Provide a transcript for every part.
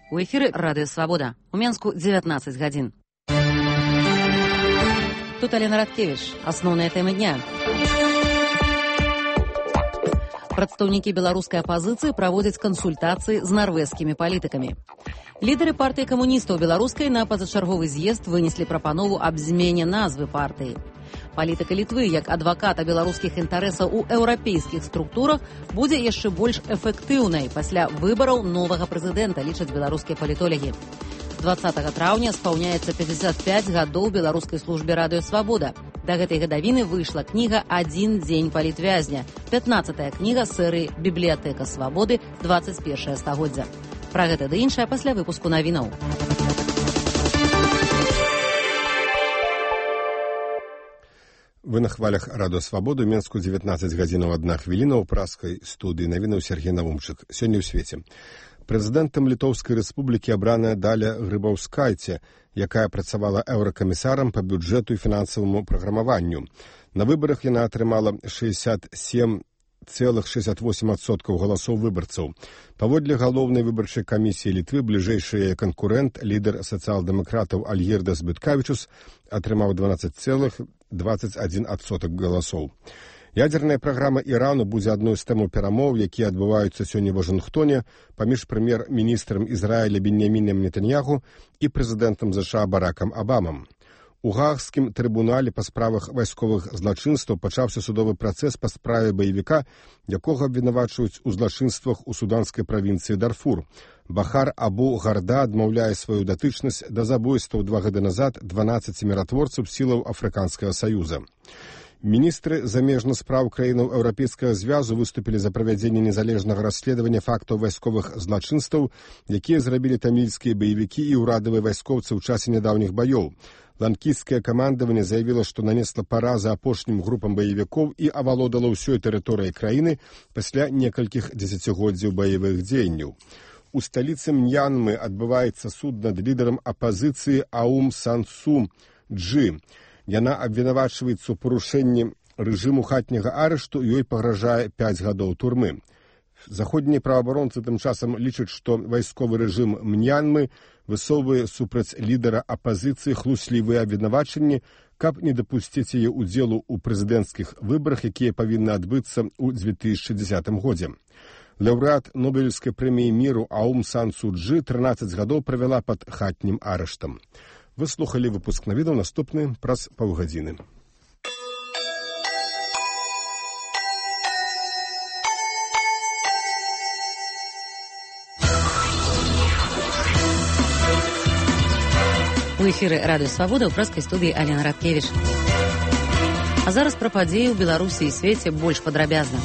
У эфіры Радыё Свабода. У Менску 19 гадзін. Тут Алена Радкевіч. Асноўныя тэмы дня. Прадстаўнікі беларускай апазіцыі праводзяць кансультацыі з нарвежскімі палітыкамі. Лідары партыі камуністаў беларускай на пазачарговы з'езд вынеслі прапанову аб змене назвы партыі. Палітыка Літвы, як адваката беларускіх інтарэсаў у еўрапейскіх структурах, будзе яшчэ больш эфектыўнай пасля выбараў новага прэзідэнта, лічаць беларускія палітолагі. 20 траўня спаўняецца 55 гадоў беларускай службе Радыё Свабода. Да гэтай гадавіны выйшла кніга «Адзін дзень палітвязня», 15-я кніга серыі «Бібліятэка свабоды. 21 стагоддзя». Пра гэта ды іншае пасля выпуску навінаў. Вы на хвалях Радыё Свабоды, у Менску 19 гадзінаў 1 хвіліна, ў праскай студыі навінаў Сергей Навумчык. Сёння ў свеце. Прэзідэнтам Літоўскай рэспублікі абраная Даля Грыбаўскайце, якая працавала еўракамісарам па бюджэту і фінансаваму праграмаванню. На выбарах яна атрымала 67,68% галасоў выбарцаў. Паводле галоўнай выбарчай камісіі Літвы бліжэйшы канкурэнт, лідар сацыял-дэмакратаў Альгірдас Быткавічус, атрымаў 12,21% галасоў. Ядзерная праграма Ірану будзе адной з тэмаў перамоў, якія адбываюцца сёння ў Вашынгтоне паміж прэм'ер-міністрам Ізраіля Беньямінам Нетаньяху і прэзідэнтам США Баракам Абамам. У Гаагскім трыбунале па справах вайсковых злачынстваў пачаўся судовы працэс па справе баевіка, якога абвінавачваюць у злачынствах у суданскай правінцыі Дарфур. Бахар Абу Гарда адмаўляе сваю датычнасць да забойстваў 2 гады назад 12 міратворцаў сілаў Афрыканскага саюза. Міністры замежных спраў краінаў Еўрапейскага звязу выступілі за правядзенне незалежнага расследавання фактаў вайсковых злачынстваў, якія зрабілі тамільскія баевікі і ўрадавыя вайскоўцы ў часе нядаўніх баёў. Ланкійскае камандаванне заявіла, што нанесла паразы апошнім групам баевікоў і авалодала ўсёй тэрыторыяй краіны пасля некалькіх дзесяцігоддзяў баявых дзеянняў. У сталіцы Мьянмы адбываецца суд над лідарам апазіцыі Аум Сан Су Чжы. Яна абвінавачваецца ў парушэнні рэжыму хатняга арышту, ёй пагражае 5 гадоў турмы. Заходнія праваабаронцы тым часам лічаць, што вайсковы рэжым Мьянмы высоўвае супраць лідара апазіцыі хлуслівыя абвінавачанні, каб не дапусціць яе ўдзелу ў прэзідэнцкіх выбарах, якія павінны адбыцца ў 2010 годзе. Лаўрэат Нобелеўскай прэміі міру Аум Сан Су Чжы 13 гадоў правяла пад хатнім арыштам. Вы слухалі выпуск навінаў, наступны праз паўгадзіны. У эфіры Радыё Свабода ў праскай студыі Алена Радкевіч. А зараз пра падзеі ў Беларусі і свеце больш падрабязна.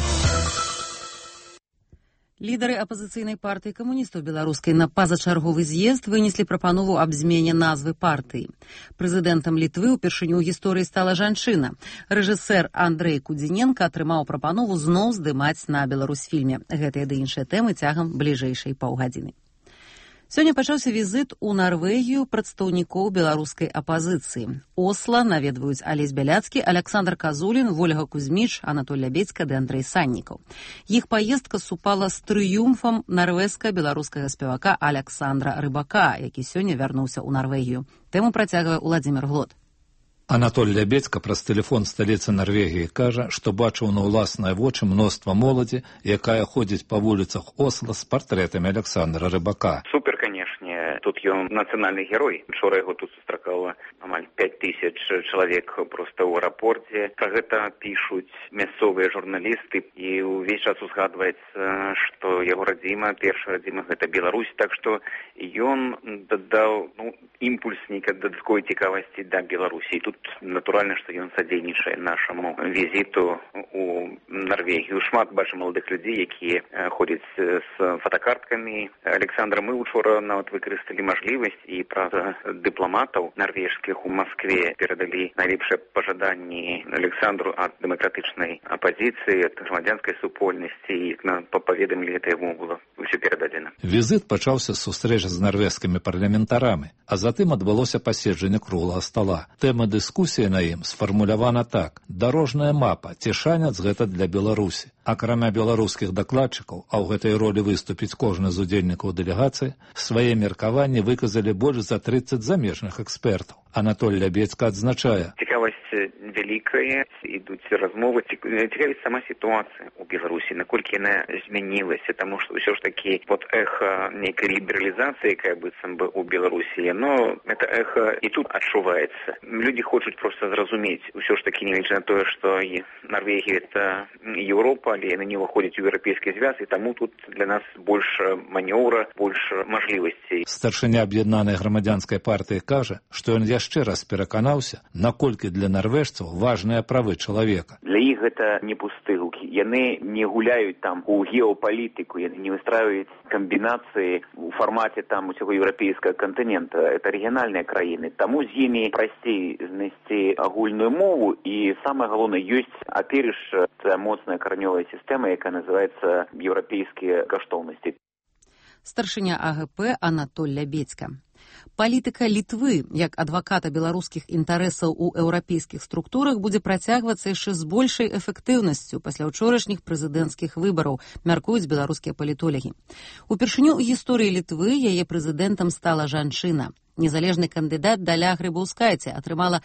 Лідары апазіцыйнай партыі камуністаў беларускай на пазачарговы з'езд вынеслі прапанову аб змене назвы партыі. Прэзідэнтам Літвы ўпершыню ў гісторыі стала жанчына. Рэжысэр Андрэй Кудзіненка атрымаў прапанову зноў здымаць на Беларусьфільме. Гэтыя ды іншыя тэмы цягам бліжэйшай паўгадзіны. Сёння пачаўся візіт у Нарвегію прадстаўнікоў беларускай апазіцыі. Осла наведваюць Алесь Бяляцкі, Аляксандр Казулін, Вольга Кузьміч, Анатоль Лябедзька ды Андрэй Саннікаў. Іх паездка супала з трыумфам нарвежска-беларускага спевака Аляксандра Рыбака, які сёння вярнуўся ў Нарвегію. Тэму працягвае Уладзімір Глот. Анатоль Лябедзька праз тэлефон сталіцы Нарвегіі кажа, што бачыў на ўласныя вочы мноства моладзі, якая ходзіць па вуліцах Осла з партрэтамі Аляксандра Рыбака. Супер, канешне. Тут ён нацыянальны герой. Учора яго тут сустракала амаль 5000 чалавек проста ў аэрапорце. Пра гэта пішуць мясцовыя журналісты і ўвесь час узгадваецца, што яго радзіма, першая радзіма гэта Беларусь, так што ён дадаў імпульс нейкай дадатковай цікавасці да Беларусі. Тут натуральна, што ён садзейнічае нашаму візіту у Нарвегію. Шмат бачым маладых людзей, якія ходзяць з фотакарткамі Александра. Мы учора нават выкарысталі мажлівасць і праз дыпламатаў нарвежскіх у Маскве перадалі найлепшыя пажаданні Александру ад дэмакратычнай апазіцыі, ад грамадзянскай супольнасці, і паведамілі гэта яму было ўсё перададзена. Візіт пачаўся з сустрэчы з нарвежскімі парламентарамі, а затым адбылося паседжанне круглага стала. Тэма дыскусіі на ім сфармулявана так: дарожная мапа, ці шанец гэта для Беларусі. Беларусі. Акрамя беларускіх дакладчыкаў, а ў гэтай ролі выступіць кожны з удзельнікаў дэлегацыі, свае меркаванні выказалі больш за 30 замежных экспертаў. Анатоль Лябецька адзначае: цікавасць вялікая, ідуць размовы, цікавіць сама сітуацыя ў Беларусі, наколькі яна змянілася, таму што ўсё ж такі эха нейкай лібералізацыі, якая быццам бы ў Беларусі, но это эха і тут адчуваецца. Людзі хочуць проста зразумець, ўсё ж такі, нягледзячы на тое, што Нарвегія — это Еўропа, але яны не ўваходзяць у еўрапейскі звяз, і таму тут для нас больш манеўра, больш мажлівасцей. Старшыня аб'яднанай грамадзянскай партыі кажа, што ён яшчэ раз пераканаўся, наколькі для нарвежцаў важныя правы чалавека. Для іх гэта не пусты гукі. Яны не гуляюць там у геапалітыку, яны не выстраююць камбінацыі у фармаце там усяго еўрапейскага кантынента. Это рэгіянальныя краіны. Таму з імі прасцей знайсці агульную мову, і самае галоўнае, ёсць апірыш моцная каранёвая сістэма, якая называецца еўрапейскія каштоўнасці. Старшыня АГП Анатоль Лябецька. Палітыка Літвы, як адваката беларускіх інтарэсаў у еўрапейскіх структурах, будзе працягвацца яшчэ з большай эфектыўнасцю пасля ўчорашніх прэзідэнцкіх выбараў, мяркуюць беларускія палітолагі. Упершыню ў гісторыі Літвы яе прэзідэнтам стала жанчына. Незалежны кандыдат Даля Грыбаўскайце атрымала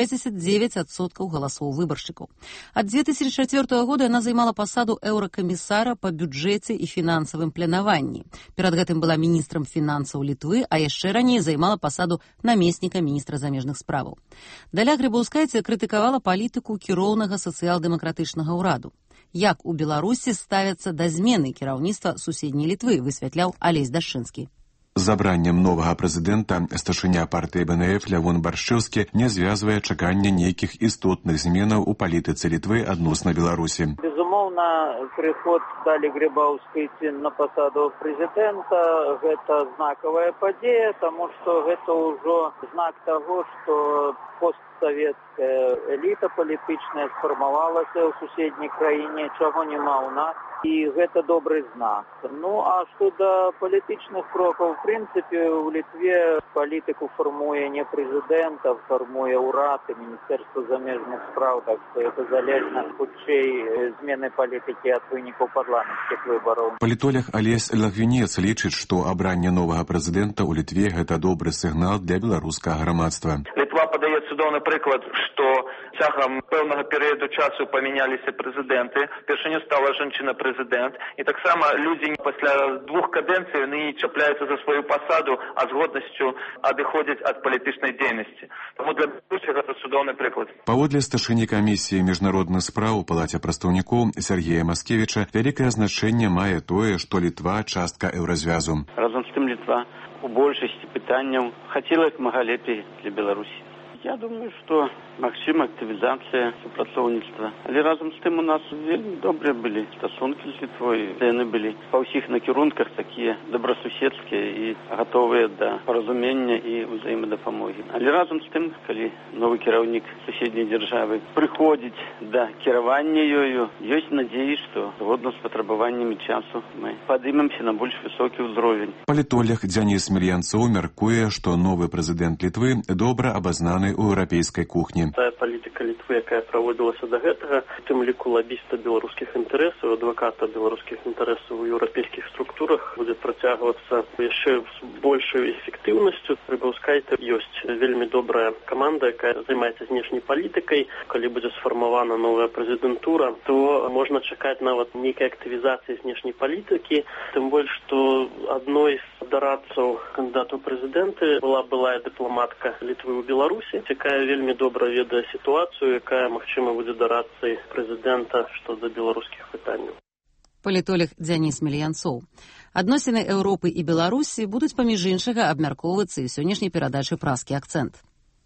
69% галасоў выбаршчыкаў. Ад 2004 года яна займала пасаду еўракамісара па бюджэце і фінансавым планаванні. Перад гэтым была міністрам фінансаў Літвы, а яшчэ раней займала пасаду намесніка міністра замежных справаў. Даля Грыбаўскайце крытыкавала палітыку кіроўнага сацыял-дэмакратычнага ўраду. Як у Беларусі ставяцца да змены кіраўніцтва суседняй Літвы, высвятляў Алесь Дашчынскі. З абраннем новага прэзідэнта старшыня партыі БНФ Лявон Баршчэўскі не звязвае чакання нейкіх істотных зменаў у палітыцы Літвы адносна Беларусі. Безумоўна, прыход Далі Грыбаўскайцы на пасаду прэзідэнта — гэта знакавая падзея, таму што гэта ўжо знак таго, што постсавецкая эліта палітычная сфармавалася ў суседняй краіне, чаго няма ў нас, і гэта добры знак. Ну, а што да палітычных крокаў, в прынцыпе, у Літве палітыку фармуе не прэзідэнт, а фармуе ўрад і Міністэрства замежных спраў, так што гэта залежна хутчэй змены палітыкі ад вынікаў парламенцкіх выбараў. Палітолог Алесь Лагвінец лічыць, што абранне новага прэзідэнта ў Літве — гэта добры сігнал для беларускага грамадства. Літва падае цудоўны прыклад, што цягам пэўнага перыяду часу памяняліся прэзідэнты, першыню стала жанчына-прэзідэнт, і таксама людзі пасля 2 кадэнцый яны чапляюцца за сваю пасаду, а з годнасцю адыходзяць ад палітычнай дзейнасці. Таму для Беларусі гэта цудоўны прыклад. Паводле старшыні камісіі міжнародных спраў у Палаце прадстаўнікоў Сергея Маскевіча, вялікае значэнне мае тое, што Літва — частка еўразвязу. Разам з тым Літва у большасці пытанняў хацела як мага лепей для Беларусі. Я думаю, што магчыма актывізацыя супрацоўніцтва. Але разам з тым у нас вельмі добрыя былі стасункі з Літвой. Яны былі па ўсіх накірунках такія добрасуседскія і гатовыя да паразумення і ўзаемадапамогі. Але разам з тым, калі новы кіраўнік суседняй дзяржавы прыходзіць да кіравання ёю, ёсць надзеі, што згодна з патрабаваннямі часу мы падымемся на больш высокі ўзровень. Палітолог Дзяніс Мільянцоў мяркуе, што новы прэзідэнт Літвы добра абазнаны ў еўрапейскай кухні. Тая палітыка Літвы, якая праводзілася да гэтага, у тым ліку лабіста беларускіх інтарэсаў, адваката беларускіх інтарэсаў у еўрапейскіх структурах, будзе працягвацца яшчэ з большай эфектыўнасцю. Грыбаўскайце ёсць вельмі добрая каманда, якая займаецца знешняй палітыкай. Калі будзе сфармавана новая прэзідэнтура, то можна чакаць нават нейкай актывізацыі знешняй палітыкі, тым больш, што адной з дарадцаў кандыдату прэзідэнты была былая дыпламатка Літвы ў Беларусі, якая вельмі добра ведае сітуацыю, якая, магчыма, будзе дарадцай прэзідэнта што да беларускіх пытанняў. Палітолог Дзяніс Мільянцоў. Адносіны Еўропы і Беларусі будуць, паміж іншага, абмяркоўвацца і сённяшняй перадачы «Празкі акцэнт».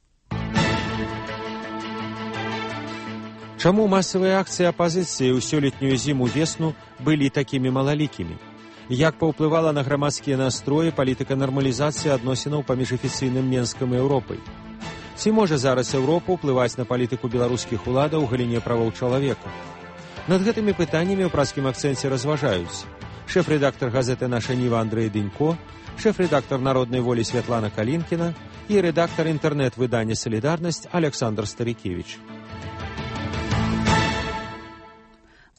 Чаму масавыя акцыі апазіцыі ў сёлетнюю зіму-весну былі такімі малалікімі? Як паўплывала на грамадскія настроі палітыка нармалізацыі адносінаў паміж афіцыйным Менскам і Еўропай? Ці можа зараз Еўропа ўплываць на палітыку беларускіх уладаў у галіне правоў чалавека? Над гэтымі пытаннямі ў «Празкім акцэнце» разважаюць шэф-рэдактар газеты «Наша Ніва» Андрэй Дынько, шэф-рэдактар «Народнай волі» Святлана Калінкіна і рэдактар інтэрнэт-выдання «Салідарнасць» Александр Старікевіч.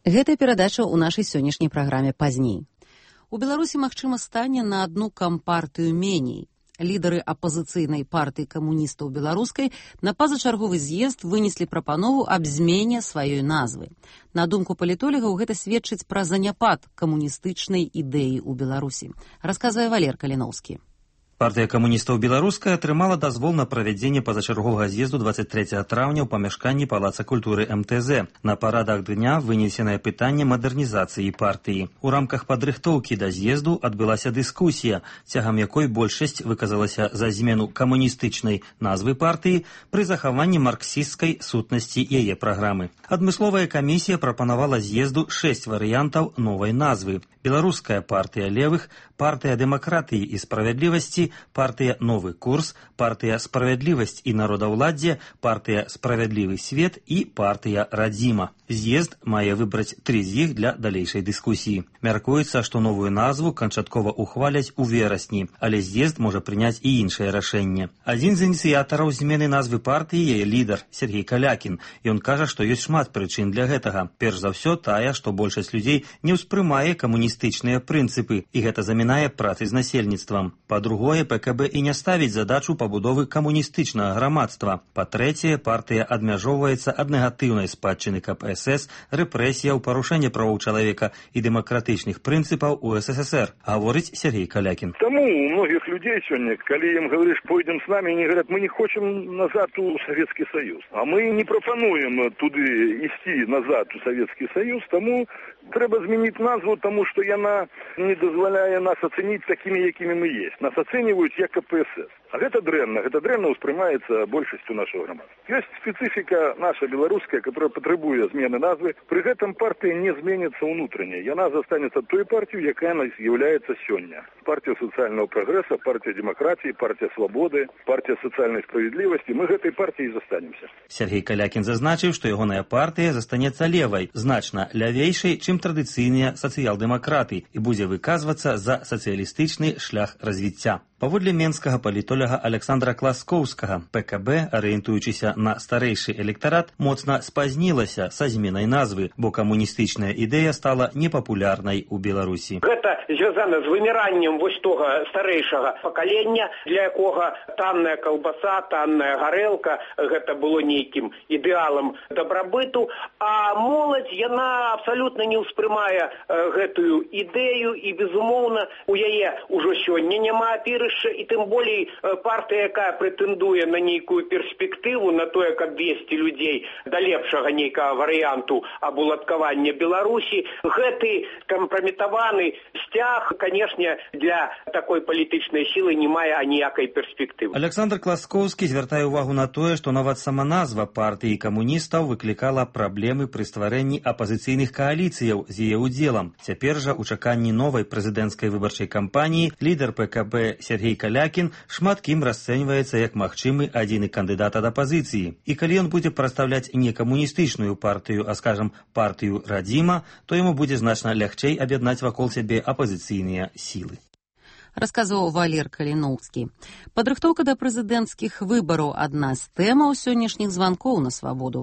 Гэтая перадача ў нашай сённяшняй праграме пазней. У Беларусі, магчыма, стане на адну кампартыю меней. Лідары апазіцыйнай партыі камуністаў беларускай на пазачарговы з'езд вынеслі прапанову аб змене сваёй назвы. На думку палітолагаў, гэта сведчыць пра заняпад камуністычнай ідэі ў Беларусі. Расказвае Валер Каліноўскі. Партыя камуністаў беларуская атрымала дазвол на правядзенне пазачарговага з'езду 23 траўня ў памяшканні Палаца культуры МТЗ. На парадах дня вынесенае пытанне мадэрнізацыі партыі. У рамках падрыхтоўкі да з'езду адбылася дыскусія, цягам якой большасць выказалася за змену камуністычнай назвы партыі пры захаванні марксісцкай сутнасці яе праграмы. Адмысловая камісія прапанавала з'езду 6 варыянтаў новай назвы. Беларуская партыя левых, партыя дэмакратыі і справядлівасці, партыя новы курс, партыя справядлівасць і народаўладдзе, партыя справядлівы свет і партыя радзіма. З'езд мае выбраць 3 з іх для далейшай дыскусіі. Мяркуецца, што новую назву канчаткова ухваляць у верасні, але з'езд можа прыняць і іншае рашэнне. Адзін з ініцыятараў змены назвы партыі яе лідар Сергей Калякін. Ён кажа, што ёсць шмат прычын для гэтага. Перш за ўсё тая, што большасць людзей не ўспрымае камуністычныя прынцыпы, і гэта замінае працы з насельніцтвам. Па-другое, ПКБ і не ставіць задачу пабудовы камуністычнага грамадства. Па-трэцяе, партыя адмяжоўваецца ад негатыўнай спадчыны КПСС, рэпрэсіяў, парушэння правоў чалавека і дэмакратычных прынцыпаў у СССР, гаворыць Сергей Калякін. Таму у многіх людзей сёння, калі ім говориш, пойдем с нами, они говорят, мы не хочем назад у Советский Союз. А мы не пропонуем туды ісці назад у Советский Союз, таму трэба змяніць назву, тому што яна не дазваляе нас ацэніць такімі, якімі мы есть. Нас ацэньваюць як КПСС. А гэта дрэнна ўспрымаецца большасцю нашего грамадства. Ёсць спецыфіка наша беларуская, которая патрабуе змены назвы. Пры гэтым партыя не зменіцца ўнутрыня. Яна застанецца той партыю, якая она з'яўляецца сёння. Партия социального прогресса, партия демократии, партия свободы, партия социальной справедливости. Мы гэтай партией застанемся. Сергей Калякін зазначыў, што ягоная партыя застанецца левай, значна лявейшай, чым традыцыйныя сацыял-дэмакраты і будзе выказвацца за сацыялістычны шлях развіцця. Паводле менскага палітолага Александра Класкоўскага, ПКБ, арыентуючыся на старэйшы электарат, моцна спазнілася са зменай назвы, бо камуністычная ідэя стала непапулярнай у Беларусі. Гэта звязана з выміраннем вось тога старэйшага пакалення, для якога танная каўбаса, танная гарэлка, гэта было нейкім ідэалам дабрабыту, а моладзь, яна абсалютна не ўспрымае гэтую ідэю і, безумоўна, у яе ўжо сёння няма апірышча, і тым болей партыя, якая прэтэндуе на нейкую перспектыву, на тое, каб весці людзей да лепшага нейкага варыянту абуладкавання Беларусі, гэты кампраметаваны сцяг, канешне, для такой палітычнай сілы не мае аніякай перспектывы. Александр Класкоўскі звяртае ўвагу на тое, што нават сама назва партыі камуністаў выклікала праблемы пры стварэнні апазіцыйных кааліцыяў з яе ўдзелам. Цяпер жа ў чаканні новай прэзідэнцкай выбарчай кампаніі лідар ПКБ Сергей Калякін шмат кім расцэньваецца як магчымы адзіны кандыдат ад апазіцыі. І калі ён будзе прадстаўляць не камуністычную партыю, а, скажам, партыю радзіма, то яму будзе значна лягчэй аб'яднаць вакол сябе апазіцыйныя сілы. Расказваў Валер Каліноўскі. Падрыхтоўка да прэзідэнцкіх выбараў адна з тэмаў сённяшніх званкоў на свабоду.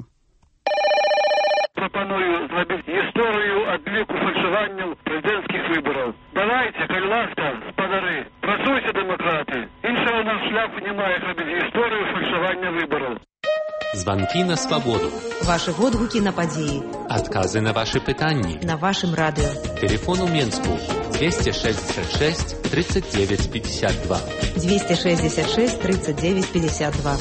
Прапаную зрабіць гісторыю адліку фальшаванняў прэзідэнцкіх выбараў. Давайте, калі ласка, спадары, працуйце, дэмакраты. Іншага нам шляху няма, як рабіць гісторыю фальшавання выбараў. Званкі на свабоду. Ваши водгукі на падзеі. Адказы на ваши пытанні. На вашым радыё. Телефон у Менску 266 39 52. 266 39 52.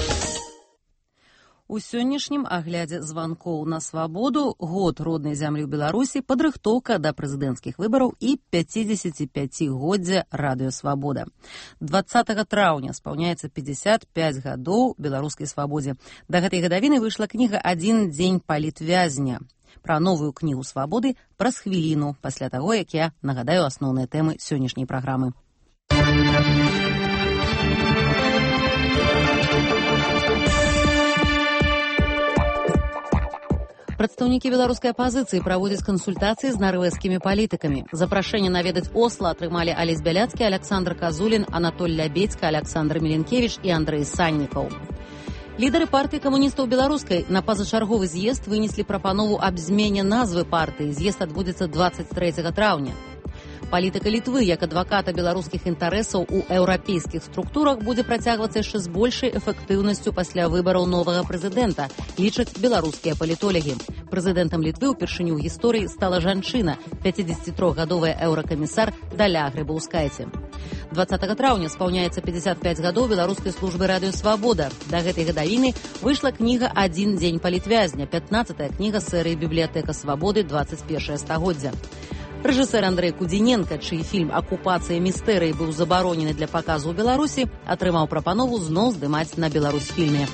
У сённяшнім аглядзе званкоў на свабоду год роднай зямлі ў Беларусі, падрыхтоўка да прэзідэнцкіх выбараў і 55-годдзе радыё «Свабода». 20 траўня спаўняецца 55 гадоў беларускай свабодзе. Да гэтай гадавіны выйшла кніга «Адзін дзень палітвязня». Пра новую кнігу «Свабоды» праз хвіліну, пасля таго, як я нагадаю асноўныя тэмы сённяшняй праграмы. Прадстаўнікі беларускай апазіцыі праводзяць кансультацыі з нарвежскімі палітыкамі. Запрашэнне наведаць Осла атрымалі Алесь Бяляцкі, Александр Казулін, Анатоль Лябедзька, Александр Міленкевіч і Андрэй Саннікаў. Лідары партыі камуністаў беларускай на пазачарговы з'езд вынеслі прапанову аб змене назвы партыі. З'езд адбудзецца 23 траўня. Палітыка Літвы як адваката беларускіх інтарэсаў у еўрапейскіх структурах будзе працягвацца яшчэ з большай эфектыўнасцю пасля выбараў новага прэзідэнта, лічаць беларускія палітолагі. Прэзідэнтам Літвы ўпершыню ў гісторыі стала жанчына, 53-гадовая еўракамісар Даля Грыбаўскайце. 20 траўня спаўняецца 55 гадоў беларускай службы радыё «Свабода». Да гэтай гадавіны выйшла кніга «Адзін дзень палітвязня», 15-я кніга серыі «Бібліятэка свабоды. 21 стагоддзя». Рэжысэр Андрэй Кудзіненка, чый фільм «Акупацыя містэрыі» быў забаронены для паказу ў Беларусі, атрымаў прапанову зноў здымаць на Беларусьфільме.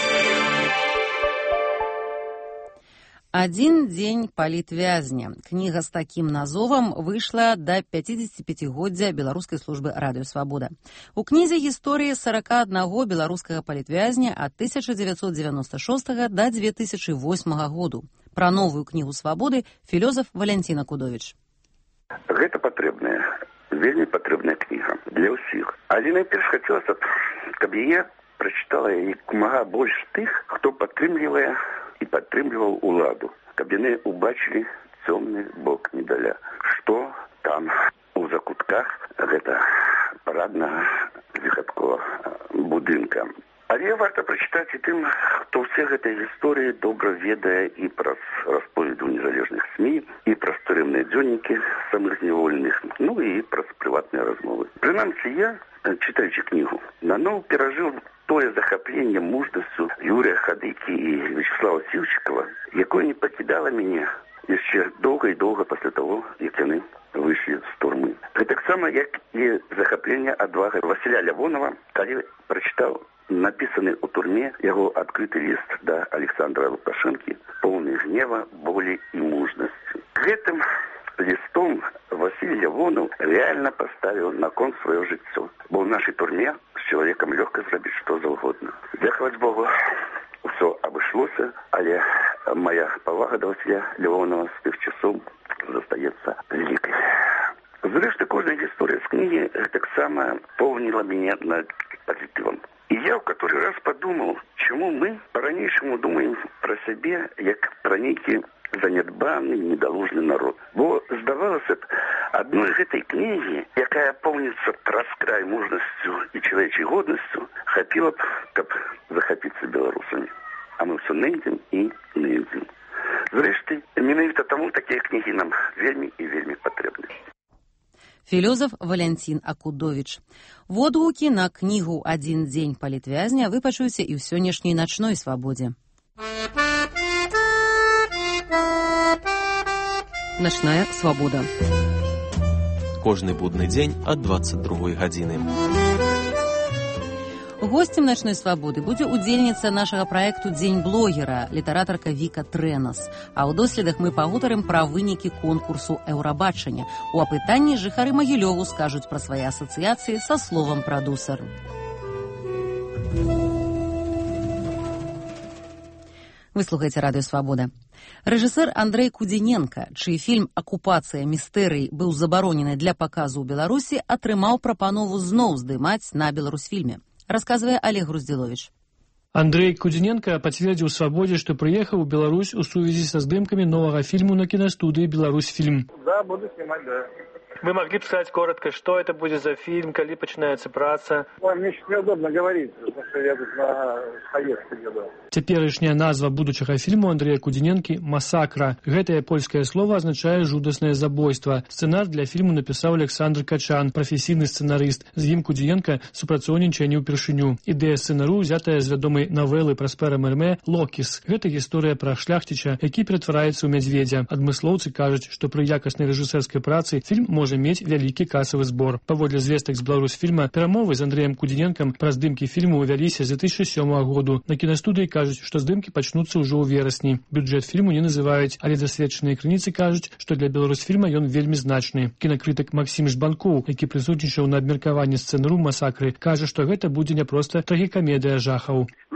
«Адзін дзень палітвязня». Кніга з такім назовам выйшла да 55-годдзя беларускай службы радыё «Свабода». У кнізе гісторыі 41 беларускага палітвязня ад 1996 да 2008 году. Пра новую кнігу «Свабоды» філёзаф Валянцін Акудовіч. Гэта патрэбная, вельмі патрэбная кніга для ўсіх. Але найперш хацелася, каб яе прачытала як мага больш тых, хто падтрымлівае і падтрымліваў уладу, каб яны убачылі цёмны бок медаля. Што там у закутках гэта параднага выхадкова будынка. Але варта прачытаць і тым, хто ўсе гэтай гісторыі добра ведае і праз расповеды ў незалежных СМІ, і праз турэмныя дзённікі самых зняволеных, ну і праз прыватныя размовы. Прынамсі я, чытаючы кнігу, наноў перажыў тое захапленне мужнасцю Юрія Хадыкі і Вячеслава Сіўчыкова, якое не пакідала мяне яшчэ доўга і доўга пасля таго, як яны выйшлі з турмы. Гэтаксама, як і захапленне адвага Васіля Лявонова, калі прачытаў напісаны ў турме яго адкрыты ліст да Александра Лукашэнкі, поўны гнева, болі і мужнасці. Гэтым лістом Васіль Лявонаў рэальна паставіў на кон сваё жыццё, бо ў нашай турме з чалавекам лёгка зрабіць што заўгодна. Дзякаваць Богу, усё абышлося, але моя павага да Васіля Лявонова з тых часоў застаецца вялікай. Зрэшты, кожная гісторыя з кнігі таксама поўніла мяне над пазітывам. И я в который раз подумал, чему мы по-ранейшему думаем про себе, як про некий занядбанный, недолужный народ. Бо, здавалося б, одной гэтай книги, якая полнится праз край мужностью и человечей годностью, хапила б, каб захопиться белорусами. А мы все нейдем и нейдем. Зрэшты, менавіта таму такие книги нам вельмі и вельмі потребны. Філёзаф Валянцін Акудовіч. Водгукі на кнігу «Адзін дзень палітвязня» вы пачуеце і ў сённяшняй начной свабодзе. Начная свабода. Кожны будны дзень ад 22 гадзіны. Госцем начной свабоды будзе удзельніца нашага праекту «Дзень блогера», літаратарка Віка Трэнас. А ў доследах мы пагутарым пра вынікі конкурсу «Еўрабачання». У апытанні жыхары Магілёву скажуць пра свае асацыяцыі са словам «прадусер». Вы слухаеце радыё «Свабода». Рэжысэр Андрэй Кудзіненка, чый фільм «Акупацыя містэрый» быў забаронены для паказу ў Беларусі, атрымаў прапанову зноў здымаць на Беларусьфільме. Рассказывая Олег Груздилович. Андрей Кудзіненка подтвердил «Свободе», что приехал в Беларусь в связи со сдымками нового фильма на киностудии «Беларусьфильм». Да, буду снимать, да. Вы могли бы сказать коротко, что это будет за фильм, когда начинается праца? Ой, мне сейчас неудобно говорить, потому что я тут на поездку еду. Цяперашняя назва будучага фільму Андрэя Кудзіненкі «Масакра». Гэтае польскае слово означае «жудаснае забойства». Сцэнар для фільму напісаў Александр Качан, прафесійны сцэнарыст. З ім Кудзіненка супрацоўнічае не ўпершыню. Ідэя сцэнару ўзятая з вядомай навелы Праспера Мэрмэ «Локіс». Гэта гісторыя пра шляхціча, які ператвараецца ў мядзведзя. Адмыслоўцы кажуць, што пры якаснай рэжысэрскай працы фільм можа мець вялікі касавы збор. Паводле звестак з Беларусьфільма, перамовы з Андрэем Кудзіненкам пра здымкі фільму вяліся з 2007 году. На кінастудыі кажуць, што здымкі пачнуцца ўжо ў верасні. Бюджэт фільму не называюць, але дасведчаныя крыніцы кажуць, што для Беларусьфільма ён вельмі значны. Кінакрытык Максім Жбанкоў, які прысутнічаў на абмеркаванні сцэнару «Масакры», кажа, што гэта будзе не проста трагікамедыя жахаў. Містычны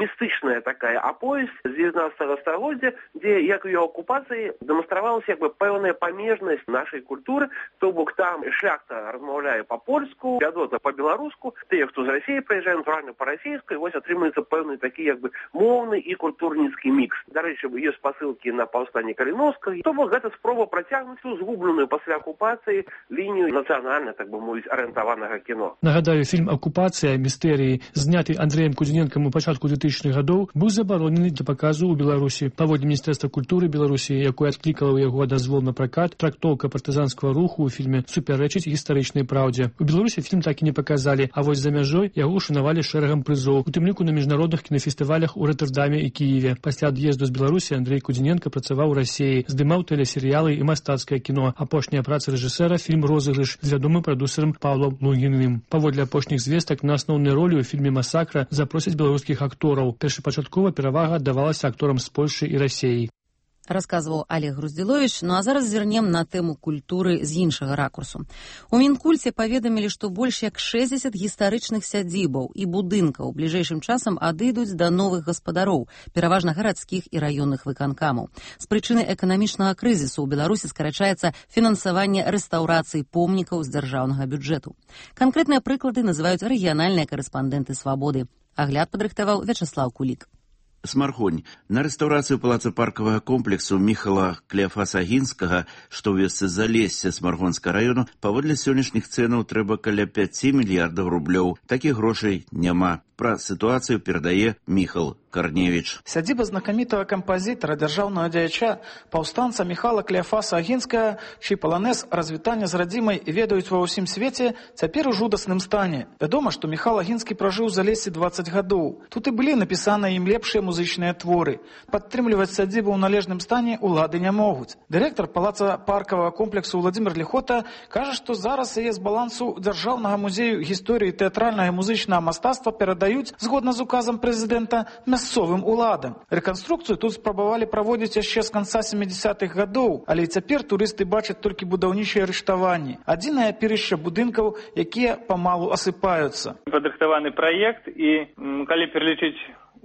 гістарычная такая аповесць з 19 стагоддзя, дзе як у яго акупацыі дэманстравалася як бы пэўная памежнасць нашай культуры, то бок там шляхта размаўляе па-польску, вядота па-беларуску, тыя, хто з Расіі прыязджае, натуральна па-расійску, і вось атрымаецца пэўны такі як бы моўны і культурніцкі мікс. Дарэчы, ёсць спасылкі на паўстанне Каліноўскага, то бок гэта спроба працягнуць у згубленую пасля акупацыі лінію нацыянальна, так бы мовіць, арыентаванага кіно. Нагадаю, фільм «Акупацыя. Містэріі», зняты Андрэем Кудзіненкам у пачатку 2000-х гадоў, быў забаронены для паказу ў Беларусі. Паводле Міністэрства культуры Беларусі, якое адклікала ў яго дазвол на пракат, трактоўка партызанскага руху ў фільме супярэчыць гістарычнай праўдзе. У Беларусі фільм так і не паказалі, а вось за мяжой яго ушанавалі шэрагам прызоў, у тым ліку на міжнародных кінафестывалях у Роттердаме і Кіеве. Пасля ад'езду з Беларусі Андрэй Кудзіненка працаваў у Расіі, здымаў тэлесерыялы і мастацкае кіно. Апошняя праца рэжысэра — фільм «Розыгрыш» з вядомым прадюсерам Паўлам Лугіным. Паводле апошніх звестак, на асноўнай ролі ў фільме «Масакра» запросяць беларускіх актораў. Першапачаткова перавага аддавалася акторам з Польшы і Расіі. Расказваў Олег Груздзіловіч. Ну а зараз звернем на тэму культуры з іншага ракурсу. У Мінкульце паведамілі, што больш як 60 гістарычных сядзібаў і будынкаў бліжэйшым часам адыдуць да новых гаспадароў, пераважна гарадскіх і раённых выканкамаў. З прычыны эканамічнага крызісу ў Беларусі скарачаецца фінансаванне рэстаўрацыі помнікаў з дзяржаўнага бюджэту. Канкрэтныя прыклады называюць рэгіянальныя корэспандэнты «Свабоды». Агляд падрыхтаваў Вячаслаў Кулік. Смаргонь. На рэстаўрацыю палаца-паркавага комплексу Міхала Клеафаса-Гінскага, што ў вёсцы Залесся Смаргонскага раёну, паводле сённяшніх цэнаў трэба каля 5 мільярдаў рублёў. Такіх грошай няма. Пра сітуацыю перадае Міхал Карневіч. Сядзіба знакамітага кампазітара, дзяржаўнага дзеяча, паўстанца Міхала Клеафаса-Гінскага, чый паланез развітання з радзімай ведаюць ва ўсім свеце, цяпер у жудасным стане. Вядома, што Міхал Гінскі пражыў у Залесі 20 гадоў. Тут і былі напісаныя ім лепшыя музычныя творы. Падтрымліваць сядзібу ў належным стане улады не могуць. Дырэктар палаца-паркавага комплексу Владзімир Ліхота кажа, што зараз яе з балансу дзяржаўнага музею гісторыі тэатральнага і музычнага мастацтва перадаюць, згодна з указам прэзідэнта, мясцовым уладам. Рэканструкцыю тут спрабавалі праводзіць яшчэ з канца 70-х гадоў, але і цяпер турысты бачаць толькі будаўнічыя арыштаванні. Адзінае апірышча будынкаў, якія памалу асыпаюцца. Падрыхтаваны праект, і калі пералічыць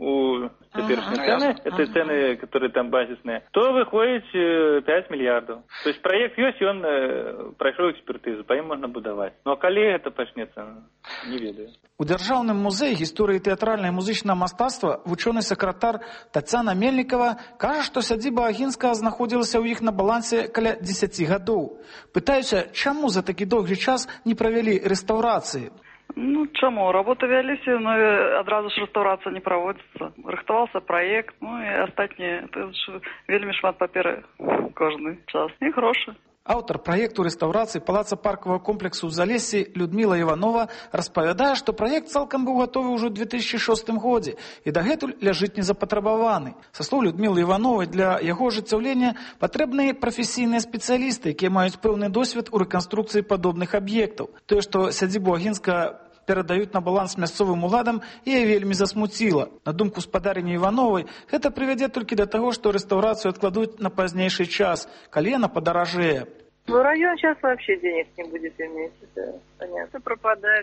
у цяперашнія цены, это цены, которые там базисные, то выходит 5 миллиардов. То есть проект есть, он пройшоў экспертизу, по ім можна будаваць. Ну а калі это пачнецца, не ведаю. У Дзяржаўным музеі гісторыі тэатральнага і музычнага мастацтва вучоны сакратар Тацяна Мельнікава кажа, што сядзіба Агінскага знаходзілася ў іх на балансе каля 10 гадоў. Пытаюся, чаму за такі доўгі час не правялі рэстаўрацыі? Ну, чаму? Работы вяліся, но адразу ж рэстаўрацыя не праводзіцца. Рыхтаваўся праект, ну і астатнія, вельмі шмат паперы кожны час. І грошы. Аўтар праекту рэстаўрацыі палаца-паркавага комплексу ў Залессі Людміла Іванова распавядае, што праект цалкам быў гатовы ўжо ў 2006 годзе і дагэтуль ляжыць незапатрабаваны. Са слоў Людмілы Івановай, для яго ажыццяўлення патрэбныя прафесійныя спецыялісты, якія маюць пэўны досвед у рэканструкцыі падобных аб'ектаў. Тое, што сядзібу Агінскага перадаюць на баланс мясцовым уладам, яе вельмі засмуціла. На думку спадарыні Івановай, гэта прывядзе толькі да таго, што рэстаўрацыю адкладуць на пазнейшы час, калі яна падаражэе. Ну, район сейчас вообще денег не будет иметь, это понятно. Пропадает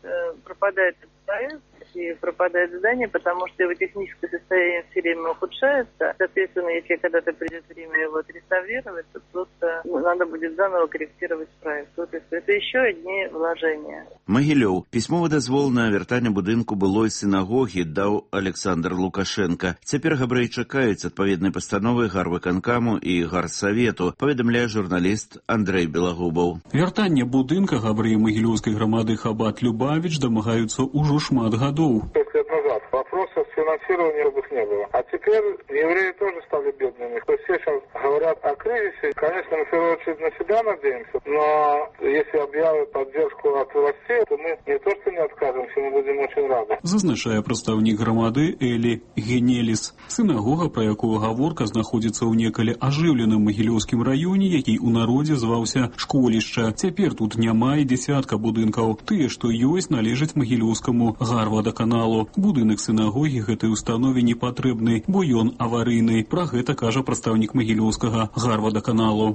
проект и пропадает здание, потому что его техническое состояние все время ухудшается. Соответственно, если когда-то придет время его отреставрировать, то просто надо будет заново корректировать проект. Вот это еще одни вложения. Магілёў. Пісьмовы дазвол на вяртанне будынку былой сінагогі даў Александр Лукашенко. Цяпер габрэі чакаюць адпаведнай пастановы гарвыканкаму і гарсавету, паведамляе журналіст Андрэй Белагубаў. Вяртанне будынка габрэі магілёўскай грамады Хабат Любавіч дамагаюцца ўжо шмат гадоў. 5 лет назад вопросов с финансированием не было. А теперь евреи тоже стали бедными. То есть все сейчас говорят о кризисе. Конечно, мы в первую очередь на себя надеемся, но если объявят поддержку от властей, то мы не то что не откажемся, мы будем очень рады. Зазначае прадстаўнік грамады Элі Генеліс. Сінагога, пра якую гаворка, знаходзіцца ў некалі ажыўленым магілёўскім раёне, які ў народзе зваўся школішча. Цяпер тут няма і десятка будынкаў. Тыя, што ёсць, належаць магілёўскаму гарвадаканалу. Будынак сінагогі гэтай установе не патрэбны, бо ён аварыйны. Пра гэта кажа прадстаўнік магілёўскага гарвадаканалу. Для нужд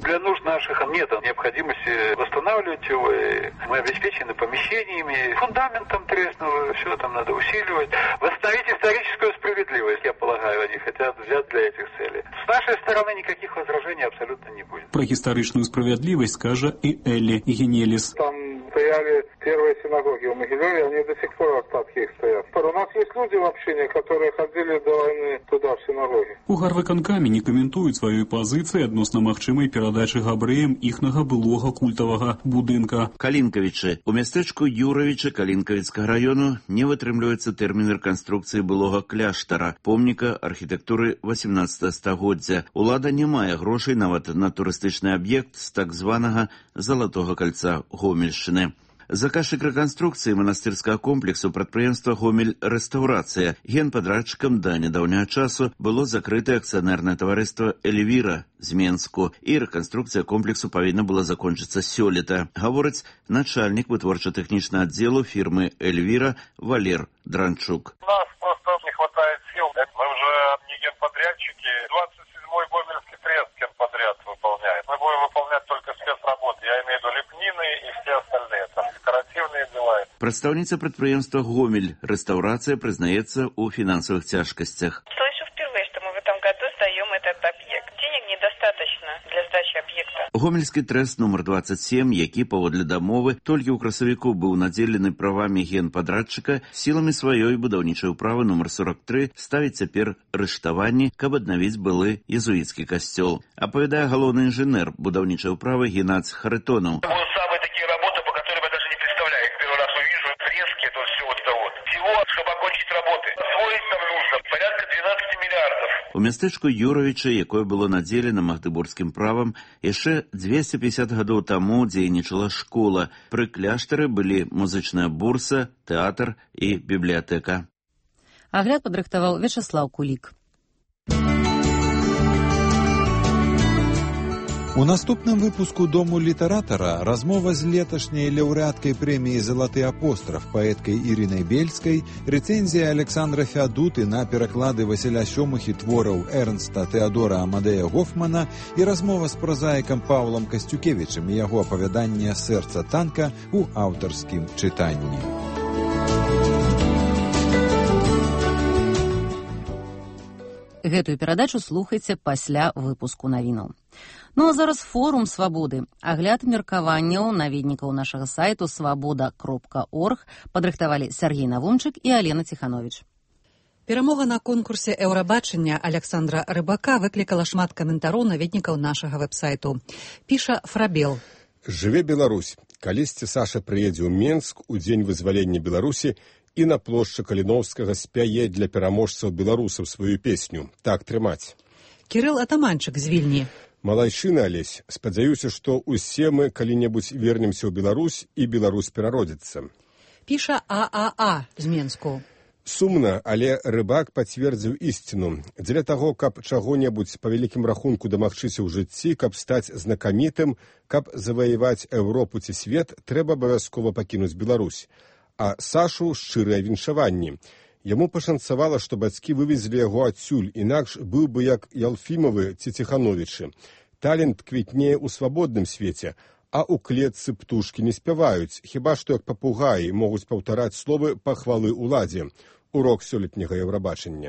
наших, нет необходимости восстанавливать его. Мы обеспечены помещениями, фундаментом треснуло, все там надо усиливать. Восстановить историческую справедливость, я полагаю, они хотят взять для этих целей. С нашей стороны никаких возражений абсолютно не будет. Про гістарычную справедливость скажа и Элли Генелис. Там стояли первые синагоги в Могилеве, они до сих пор остатки их стоят. У нас есть люди в общине, которые ходили до войны туда, в синагоги. У гарвыканкамі не каментуюць сваёй пазіцыі адносна магчымай перадачы габрэям іхнага былога культавага будынка. Калінкавічы. У мястэчку Юравіча Калінкавіцкага раёну не вытрымліваецца тэрмін рэканструкцыі былога кляштара, помніка архітэктуры 18 стагоддзя. Улада не мае грошай нават на турыстычны аб'ект з так званага Залатога кальца Гомельшчыны. Заказчык рэканструкцыі манастырскага комплексу прадпрыемства «Гомель Рэстаўрацыя». Генпадрадчыкам да нядаўняга часу было закрытае акцыянернае таварыства «Эльвіра» з Менску, і рэканструкцыя комплексу павінна была закончыцца сёлета, гаворыць начальнік вытворча-тэхнічнага аддзелу фірмы «Эльвіра» Валер Дранчук. Нас просто не хватает сил. Мы уже не генподрядчики. 27-й Гомельский трест генподряд выполняет. Мы будем выполнять только спецработы. Я имею в виду лепнины и все остальные. Там декоративные дела. Прадстаўніца прадпрыемства «Гомель Рэстаўрацыя» прызнаецца ў фінансавых цяжкасцях. Слышу впервые, что мы в этом году сдаем этот объект. Денег недостаточно для сдачи объекта. Гомельскі трэст нумар 27, які паводле дамовы толькі ў красавіку быў надзелены правамі генпадрадчыка, сіламі сваёй будаўнічай управы нумар 43 ставіць цяпер рыштаванні, каб аднавіць былы езуіцкі касцёл. Апавядае галоўны інжынер будаўнічай управы Геннадзь Харитонов. Самые такие работы, по которым я даже не представляю. Их первый раз увижу, фрески, это все вот это вот. Всего, чтобы окончить работы. Освоить нам нужно порядка 12 миллиардов. У мястэчку Юравіча, якое было надзелена магдыбургскім правам, яшчэ 250 гадоў таму дзейнічала школа. Пры кляштары былі музычная бурса, тэатр і бібліятэка. Агляд падрыхтаваў Вячаслаў Кулік. У наступным выпуску «Дому літаратара» размова з леташняй лаўрэаткай прэміі «Залаты апостраф» паэткай Ірынай Бельскай, рэцэнзія Александра Феадуты на пераклады Васіля Сёмухі твораў Эрнста Тэадора Амадея Гофмана і размова з празаікам Паўлам Касцюкевічам і яго апавяданне «Сэрца танка» у аўтарскім чытанні. Гэтую перадачу слухайце пасля выпуску навінаў. Ну а зараз форум свабоды. Агляд меркаванняў наведнікаў нашага сайту свабода.орг падрыхтавалі Сергей Навумчык і Алена Ціхановіч. Перамога на конкурсе «Еўрабачання» Александра Рыбака выклікала шмат каментароў наведнікаў нашага вэб-сайту. Піша Фрабел. Жыве Беларусь. Калісьці Саша прыедзе ў Менск у дзень вызвалення Беларусі і на плошчы Каліноўскага спяе для пераможцаў беларусаў сваю песню. Так трымаць. Кірыл Атаманчык з Вільні. Малайчына, Алесь, спадзяюся, што ўсе мы калі-небудзь вернемся ў Беларусь і Беларусь перародзіцца. Піша ААА з Менску. Сумна, але Рыбак пацвердзіў ісціну. Дзеля таго, каб чаго-небудзь па вялікім рахунку дамагчыся ў жыцці, каб стаць знакамітым, каб заваяваць Еўропу ці свет, трэба абавязкова пакінуць Беларусь. А Сашу шчырыя віншаванні. Яму пашанцавала, што бацькі вывезлі яго адсюль, інакш быў бы як Ялфімавы ці Ціхановічы. Талент квітнее ў свабодным свеце, а ў клетцы птушкі не спяваюць, хіба што як папугаі могуць паўтараць словы пахвалы ўладзе. Урок сёлетняга Еўрабачання.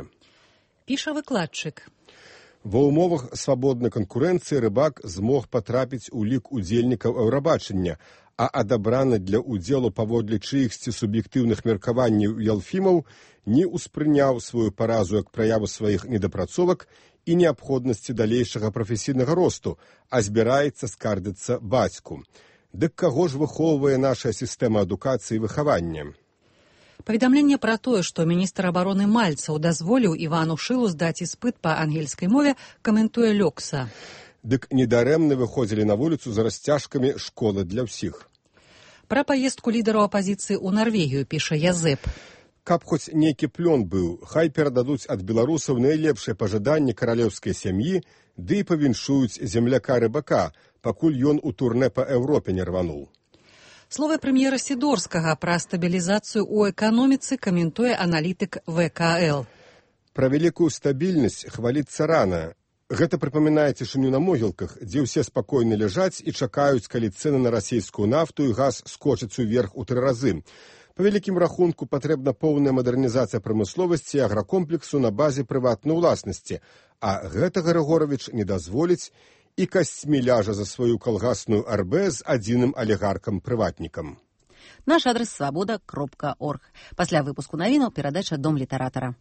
Піша выкладчык. Ва ўмовах свабоднай канкурэнцыі Рыбак змог патрапіць у лік удзельнікаў Еўрабачання, а адабраны для ўдзелу паводле чыихсьці суб'ектыўных меркаванняў Ялфімаў не ўспрыняў сваю паразу як праяву сваіх недапрацовак і неабходнасці далейшага прафесійнага росту, а збіраецца скардзіцца бацьку. Дык каго ж выхоўвае наша сістэма адукацыі і выхавання? Паведамленне пра тое, што міністр абароны Мальцаў дазволіў Івану Шылу здаць іспыт па ангельскай мове, каментуе Лёкса. Дык недарэмна выходзілі на вуліцу за расцяжкамі школы для ўсіх. Пра паездку лідараў апазіцыі ў Нарвегію піша Язэп. Каб хоць нейкі плён быў, хай перададуць ад беларусаў найлепшае пажаданне каралеўскай сям'і, ды і павіншуюць земляка Рыбака, пакуль ён у турнэ па Еўропе не рвануў. Словы прэм'ера Сідорскага пра стабілізацыю ў эканоміцы каментуе аналітык ВКЛ. Пра вялікую стабільнасць хваліцца рана. Гэта прыпамінае цішыню на могілках, дзе ўсе спакойна ляжаць і чакаюць, калі цэны на расійскую нафту і газ скочаць уверх у 3 разы. Па вялікім рахунку патрэбна поўная мадэрнізацыя прамысловасці і агракомплексу на базе прыватнай уласнасці, а гэтага Рыгоровіч не дазволіць і касцьмі ляжа за сваю калгасную РБ з адзіным алігаркам-прыватнікам. Наш адрес свабода.орг. Пасля выпуску навінаў перадача «Дом літаратара».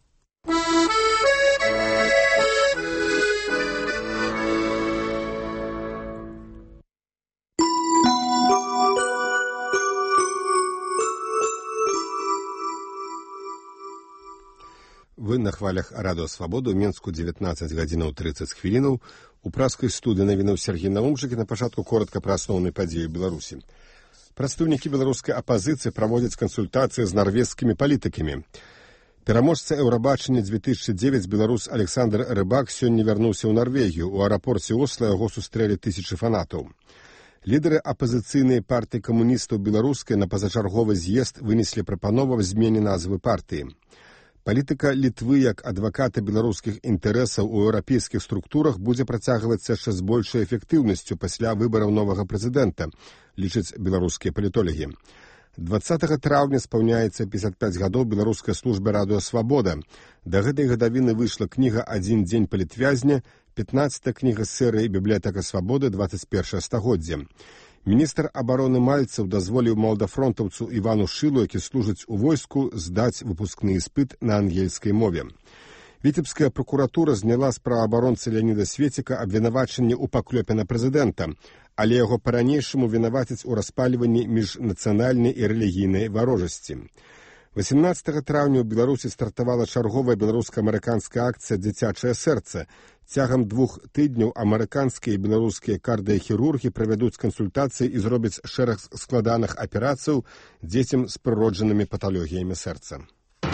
Вы на хвалях радыё «Свабода» ў Менску 19 гадзінаў 30 хвілінаў. У праскай студыі навінаў Сергей Наумчык і на пачатку коротка пра асноўныя падзеі Беларусі. Прадстаўнікі беларускай апазіцыі праводзяць кансультацыі з нарвежскімі палітыкамі. Пераможца Еўрабачання 2009 беларус Александр Рыбак сёння вярнуўся ў Нарвегію. У аэрапорце Осла яго сустрэлі тысячы фанатаў. Лідары апазіцыйнай партыі камуністаў беларускай на пазачарговы з'езд вынеслі прапанову змене назвы партыі. Палітыка Літвы як адваката беларускіх інтарэсаў у еўрапейскіх структурах будзе працягвацца яшчэ з большай эфектыўнасцю пасля выбараў новага прэзідэнта, лічаць беларускія палітолагі. 20 траўня спаўняецца 55 гадоў беларускай службы радыё «Свабода». Да гэтай гадавіны выйшла кніга «Адзін дзень палітвязня», 15-та кніга з серыі «Бібліятэка свабоды. 21 стагоддзе». Міністр абароны Мальцаў дазволіў малдафронтаўцу Івану Шылу, які служыць у войску, здаць выпускны іспыт на ангельскай мове. Віцебская прокуратура зняла з праваабаронцы Леаніда Светіка абвінавачанне ў паклёпе на прэзідэнта, але яго па-ранейшаму вінавацяць у распальванні міжнацыянальнай і рэлігійнай варожасці. 18 траўня ў Беларусі стартавала чарговая беларуска-амерыканская акцыя «Дзіцячае сэрца». Цягам 2 тыдняў амерыканскія і беларускія кардыяхірургі правядуць кансультацыі і зробяць шэраг складаных аперацыяў дзецям з прыроджанымі паталогіямі сэрца.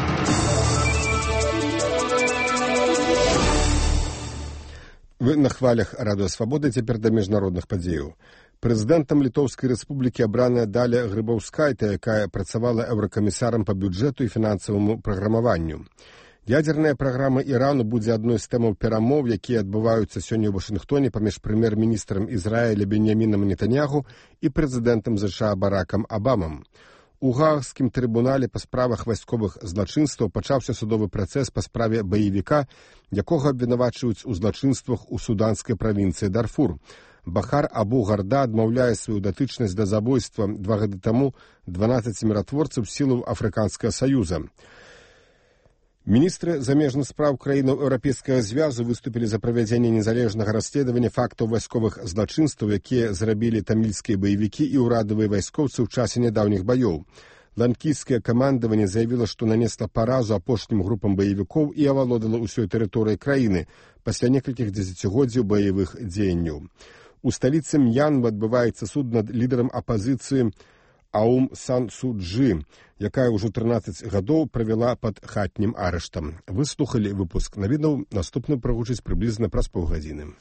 Вы на хвалях радыё «Свабода», цяпер да міжнародных падзеяў. Прэзідэнтам Літоўскай рэспублікі абраная Даля Грыбаўскайта, якая працавала еўракамісарам па бюджэту і фінансаваму праграмаванню. Ядзерная праграма Ірану будзе адной з тэмаў перамоў, якія адбываюцца сёння ў Вашынгтоне паміж прэм'ер-міністрам Ізраіля Беньямінам Нетаньяху і прэзідэнтам США Баракам Абамам. У Гаагскім трыбунале па справах вайсковых злачынстваў пачаўся судовы працэс па справе баевіка, якога абвінавачваюць у злачынствах у суданскай правінцыі Дарфур. Бахар Абу Гарда адмаўляе сваю датычнасць да забойства 2 гады таму 12 міратворцаў сілаў Афрыканскага саюза. Міністры замежных спраў краінаў Еўрапейскага звязу выступілі за правядзенне незалежнага расследавання фактаў вайсковых злачынстваў, якія зрабілі тамільскія баевікі і ўрадавыя вайскоўцы ў часе нядаўніх баёў. Ланкійскае камандаванне заявіла, што нанесла паразу апошнім групам баевікоў і авалодала ўсёй тэрыторыяй краіны пасля некалькіх дзесяцігоддзяў баявых дзеянняў. У сталіцы М'янмы адбываецца суд над лідарам апазіцыі Аум Сан Су Чжы, якая ўжо 13 гадоў правяла пад хатнім арыштам. Выслухалі выпуск навінаў, наступны прагучыць прыблізна праз паўгадзіны.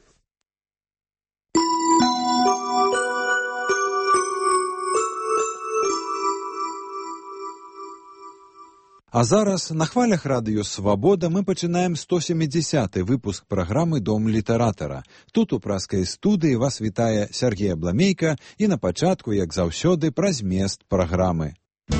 А зараз на хвалях радыё «Свабода» мы пачынаем 170-й выпуск праграмы «Дом літаратара». Тут у праскай студыі вас вітае Сергей Абламейка і на пачатку, як заўсёды, пра змест праграмы.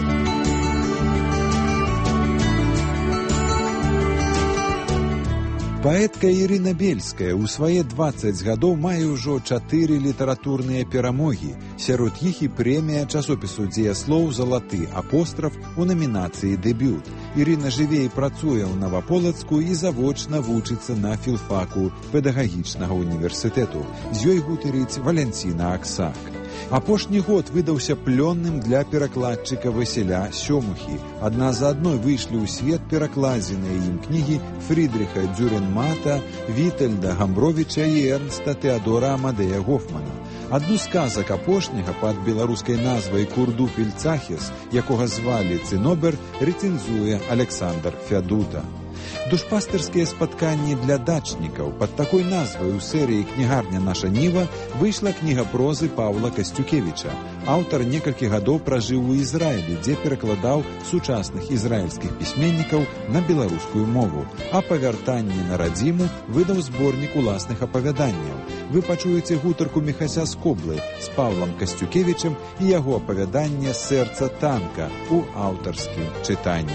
Паэтка Ірына Бельская ў свае 20 гадоў мае ўжо 4 літаратурныя перамогі. Сярод іх і прэмія часопісу «Дзеяслоў» «Залаты апостраф» у намінацыі «Дэбют». Ірына жыве і працуе ў Наваполацку і завочна вучыцца на філфаку педагагічнага універсітэту. З ёй гутарыць Валянціна Аксак. Апошні год выдаўся плённым для перакладчыка Васіля Сёмухі. Адна за адной выйшлі ў свет перакладзеныя ім кнігі Фрідріха Дзюренмата, Вітальда Гамбровіча і Эрнста Тэадора Амадея Гофмана. Адну з казак апошняга пад беларускай назвай «Курдупель Цахес», якога звалі Цынобер, рэцэнзуе Александр Фядута. Душпастырскія спатканні для дачнікаў. Пад такой назвай у серыі «Кнігарня наша Ніва» выйшла кніга прозы Паўла Касцюкевіча. Аўтар некалькі гадоў пражыў у Ізраілі, дзе перакладаў сучасных ізраільскіх пісьменнікаў на беларускую мову. А па вяртанні на радзіму выдаў зборнік уласных апавяданняў. Вы пачуеце гутарку Міхася Скоблы з Паўлам Касцюкевічам і яго апавяданне «Сэрца танка» у аўтарскім чытанні.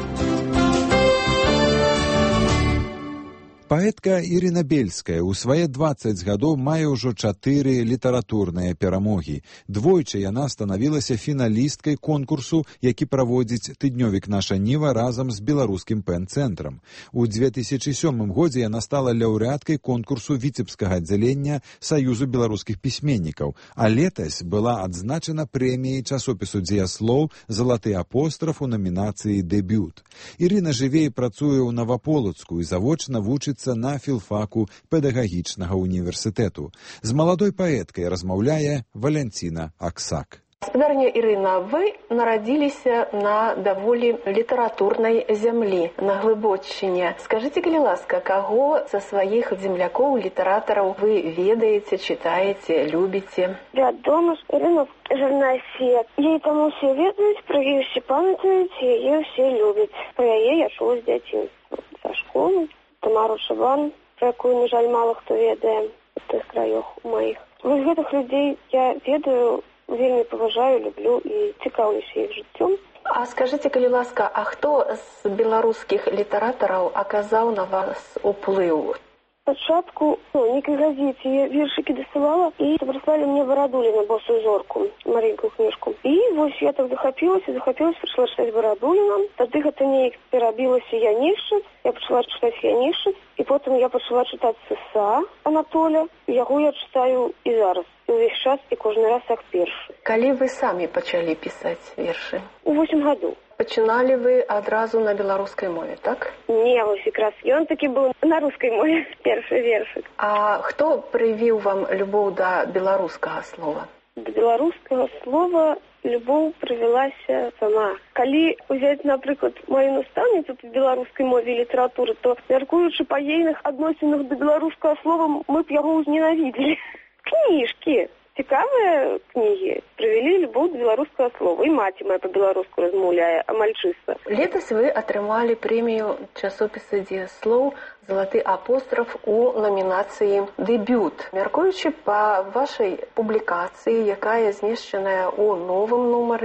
Паэтка Ірына Бельская ў свае 20 гадоў мае ўжо 4 літаратурныя перамогі. Двойчы яна станавілася фіналісткай конкурсу, які праводзіць тыднёвік «Наша Ніва» разам з беларускім пэн-цэнтрам. У 2007 годзе яна стала лаўрэаткай конкурсу віцебскага аддзялення Саюзу беларускіх пісьменнікаў, а летась была адзначана прэміяй часопісу «Дзеяслоў» «Залаты апостраф» у намінацыі «Дэбют». Ірына жыве і працуе ў Наваполацку і завочна вучыцца на філфаку педагагічнага універсітэту. З маладой паэткай размаўляе Валянціна Аксак. Гаспадарня Ірына, вы нарадзіліся на даволі літаратурнай зямлі, на Глыбоччыне. Скажыце, калі ласка, каго са сваіх землякоў, літаратараў вы ведаеце, чытаеце, любіце? Вядома, Ірына Жарнасек. Яе там усе ведаюць, пра яе ўсе памятаюць, яе ўсе любяць. Пра яе я чула з дзяцінства, са школы. Тамару Шабан, про якую, на жаль, мало хто ведае в тых краях моих. Вось гэтых людзей я ведаю, вельмі паважаю, люблю і цікаўлюся іх жыццём. А скажыце, калі ласка, а хто з беларускіх літаратараў аказаў на вас уплыў? Спачатку некай газеце я вершыкі дасылала і прыслалі мне Барадуліна «Босую зорку», маленькую кніжку. І вось я так захапілася, прыйшла чытаць Барадуліна. Тады гэта неяк перабілася Янішчыц, я пачала чытаць Янішчыц, і потым я пачала чытаць Сыса Анатоля. Яго я чытаю і зараз, і ўвесь час, і кожны раз як першы. Калі вы самі пачалі пісаць вершы? У 8 гадоў. Пачыналі вы адразу на беларускай мове, так? Не, вось якраз ён такі быў на рускай мове, першы вершык. А хто прывіў вам любоў да беларускага слова? Да беларускага слова любоў прывялася сама. Калі ўзяць, напрыклад, маю настаўніцу па беларускай мове і літаратуры, то, мяркуючы па ейных адносінах да беларускага слова, мы б яго ўзненавідзелі. Кніжкі. Цікавыя кнігі прывялі любоў да беларускага слова. І маці моя па-беларуску размаўляе, амаль чыста. Летась вы атрымалі прэмію часопіса «Дзеяслоў» «Залаты апостраф» у намінацыі «Дэбют». Мяркуючы па вашай публікацыі, якая змешчаная ў новым нумары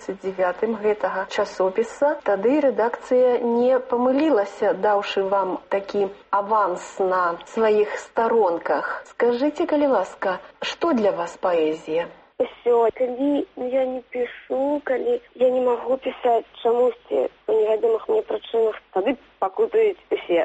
39 гэтага часопіса, тады рэдакцыя не памылілася, даўшы вам такі аванс на сваіх старонках. Скажыце, калі ласка, што для вас паэзія? Усё, калі я не пішу, калі я не магу пісаць чамусьці па невядомых мне прычынах, тады пакутаюць усе.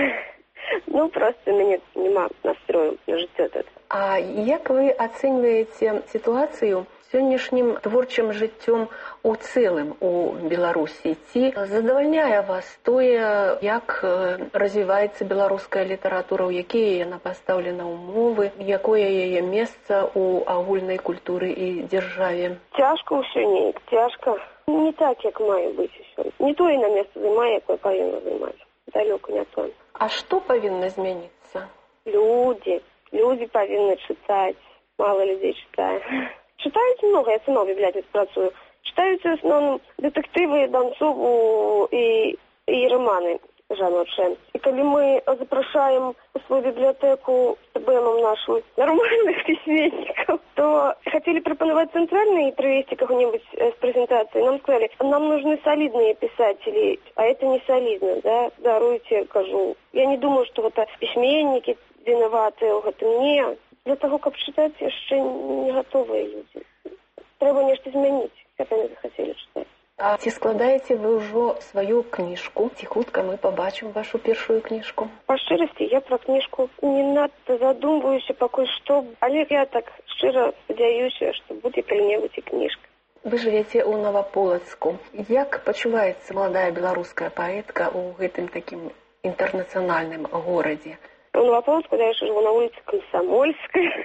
Ну, проста мяне няма настрою на жыццё тут. А як вы ацэньваеце сітуацыю сённяшнім творчым жыццём у цэлым у Беларусі? Ці задавальняе вас тое, як развіваецца беларуская літаратура, у якія яна пастаўлена ўмовы, якое яе месца ў агульнай культуры і дзяржаве? Цяжка ўсё неяк, цяжка. Не так, як мае быць усё. Не тое на месца займае, якое павінна займаць. Далёка не то. А што павінна змяніцца? Людзі. Людзі павінны чытаць. Мала людзей чытае. Чытаюць много, я сама ў бібліятэцы працую. Чытаюць у асноўным дэтэктывы, Данцову і романы жаночыя. І калі мы запрашаем у свою бібліятэку з ТБМом нашим нормальных письменников, то хотели пропоновать центральные и привести кого-нибудь с презентацией. Нам сказали, нам нужны солидные писатели, а это не солидно, да? Даруйте, кажу. Я не думаю, что это письменники виноваты, это не. Для того, каб читать, яшчэ не готовые люди. Трэба нешта змяніць, каб яны захацелі чытаць. А ці складаеце вы ўжо сваю кніжку? Ці хутка мы пабачым вашу першую кніжку? Па шчырасці, я пра кніжку не надта задумваюся пакуль што, але я так шчыра спадзяюся, што будзе калі-небудзь і кніжка. Вы жывяце ў Наваполацку. Як пачуваецца маладая беларуская паэтка ў гэтым такім інтэрнацыянальным горадзе? У Новополоцку, да, я живу на улице Комсомольской.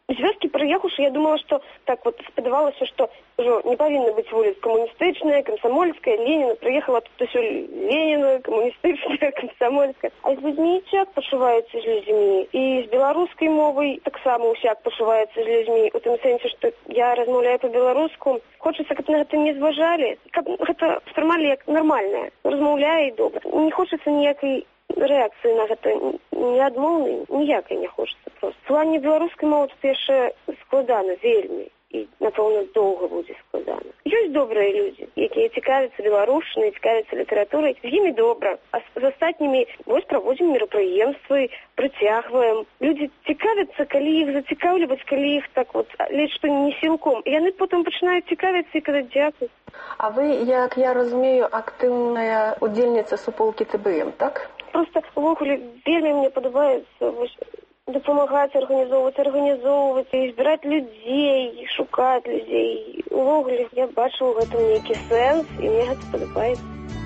З вёскі прыехаўшы, я думала, што так вот спадавалася, што ўжо не павінна быць вуліц камуністычная, камсамольская, Леніна. Прыехала тут усё Леніна, камуністычная, камсамольская. А з людзьмі усяк пачуваецца з людзьмі. І з беларускай мовай таксама усяк пачуваецца з людзьмі. У тым сэнсе, што я размаўляю па-беларуску. Хочацца, каб на гэта не зважалі, каб гэта спрымалі як нармальнае. Размаўляе і добра. Не хочацца ніякай рэакцыі на гэта, ні адмоўнай, ніякай не хочацца проста. В плане беларускай мовы тут яшчэ складана вельмі. І, напэўна, доўга будзе складана. Ёсць добрыя людзі, якія цікавяцца беларушчынай, цікавяцца літаратурай. З імі добра. А з астатнімі вось праводзім мерапрыемствы, прыцягваем. Людзі цікавяцца, калі іх зацікаўліваць, калі іх так вот ледзь што не сілком. І яны потым пачынаюць цікавіцца і казаць дзякуй. А вы, як я разумею, актыўная удзельніца суполкі ТБМ, так? Просто увогуле вельмі мне падабаецца дапамагаць, арганізоўваць і збіраць людзей, шукаць людзей. Увогуле я бачу ў гэтым нейкі сэнс, і мне гэта падабаецца.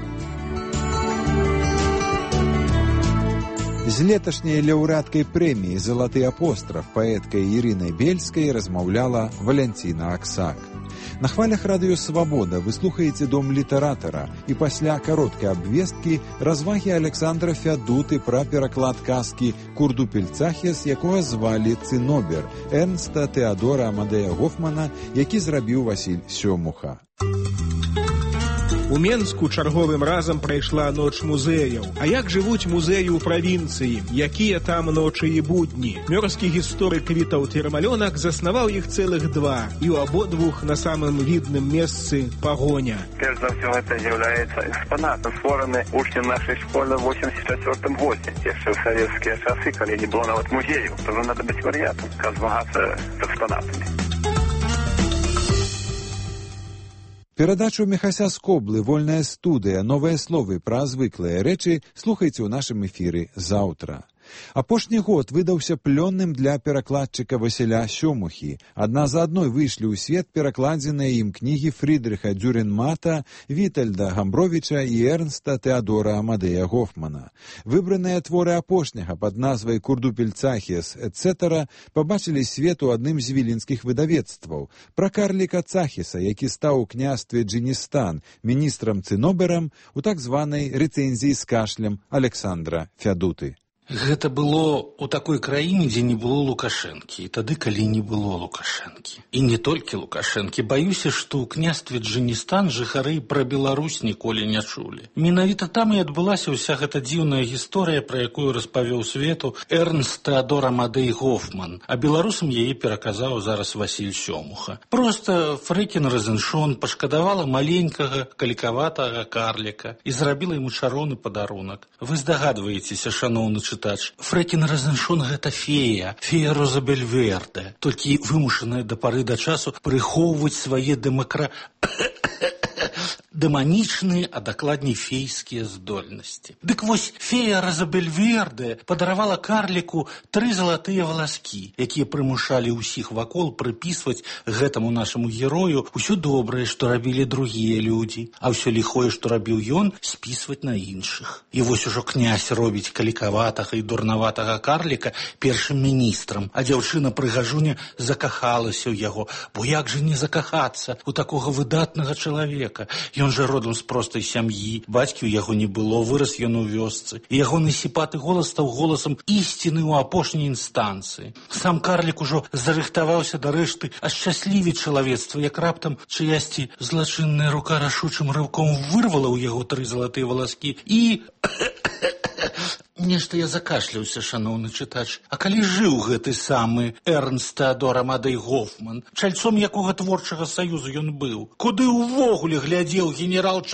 З леташняй лаўрэаткай прэміі «Залаты апостраф» паэткай Ірынай Бельскай размаўляла Валянціна Аксак. На хвалях радыё «Свабода» вы слухаеце «Дом літаратара» і пасля кароткай абвесткі развагі Александра Фядуты пра пераклад казкі «Курдупель-Цахес», якога звалі Цынобер, Эрнста Тэадора Амадея Гофмана, які зрабіў Васіль Сёмуха. У Менску чарговым разам прайшла ноч музеяў. А як жывуць музеі ў правінцыі? Якія там ночы і будні? Мёрзкі гісторык Вітаўт Ермалёнак заснаваў іх цэлых два. І ў абодвух на самым відным месцы пагоня. Перш за ўсё гэта з'яўляецца экспанатам, створаны вучнем нашай школы ў 84 годзе. Яшчэ ў савецкія часы, калі не было нават музею, то надо быць варыятам, каб змагацца з экспанатамі. Перадачу Міхася Скоблы «Вольная студыя. Новыя словы пра звыклыя рэчы» слухайце ў нашым эфіры заўтра. Апошні год выдаўся плённым для перакладчыка Васіля Сёмухі. Адна за адной выйшлі ў свет перакладзеныя ім кнігі Фрыдрыха Дюренмата, Вітальда Гамбровіча і Эрнста Тэадора Амадея Гофмана. Выбраныя творы апошняга пад назвай «Курдупель-Цахес, etc. пабачылі свет у адным з віленскіх выдавецтваў. Пра карліка Цахеса, які стаў у княстве Джиністан міністрам Цыноберам у так званай рэцэнзіі з кашлем Александра Фядуты. Гэта было ў такой краіне, дзе не было Лукашэнкі, і тады, калі не было Лукашэнкі. І не толькі Лукашэнкі. Баюся, што ў княстве Джиністан жыхары пра Беларусь ніколі не чулі. Менавіта там і адбылася ўся гэта дзіўная гісторыя, пра якую распавёў свету Эрнст Тэадор Амадей Гофман, а беларусам яе пераказаў зараз Васіль Сёмуха. Проста Фрэкін Розеншон пашкадавала маленькага, калікаватага карліка і зрабіла яму чароўны падарунак. Вы здагадваецеся, шаноўны чытач, Фрэкін Розеншон гэта фея Розабель Верде, толькі вымушаная да пары да часу прыхоўваць свае дэманічныя, а дакладней фейскія здольнасці. Дык вось фея Розабель Верде падаравала карліку 3 залатыя валаскі, якія прымушалі ўсіх вакол прыпісваць гэтаму нашаму герою ўсё добрае, што рабілі другія людзі, а ўсё ліхое, што рабіў ён, спісваць на іншых. І вось ужо князь робіць калікаватага і дурнаватага карліка першым міністрам, а дзяўчына-прыгажуня закахалася ў яго, бо як жа не закахацца у такога выдатнага чалавека? Ён жа родам з простай сям'і, бацькі ў яго не было, вырас ён у вёсцы, і ягоны сіпаты голас стаў голасам ісціны ў апошняй інстанцыі. Сам карлік ужо зарыхтаваўся да рэшты ашчаслівіць чалавецтва, як раптам чыясьці злачынная рука рашучым рыўком вырвала ў яго 3 залатыя валаскі і... Нешта я закашляўся, шаноўны чытач. А калі жыў гэты самы Эрнст Тэадор Амадей Гофман, чальцом якога творчага саюзу ён быў? Куды ўвогуле глядзеў генерал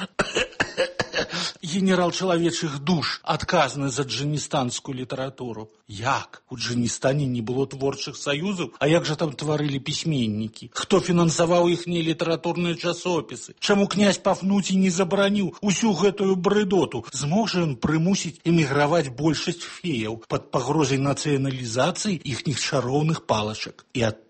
чалавечых душ, адказны за джиністанскую літаратуру? Як? У Джиністане не было творчых саюзаў? А як жа там тварылі пісьменнікі? Хто фінансаваў іхнія літаратурныя часопісы? Чаму князь Пафнуцій не забараніў усю гэтую брыдоту? Змог жа ён прымусіць эміграваць большасць феяў пад пагрозай нацыяналізацыі іхніх чароўных палачак? І адтуль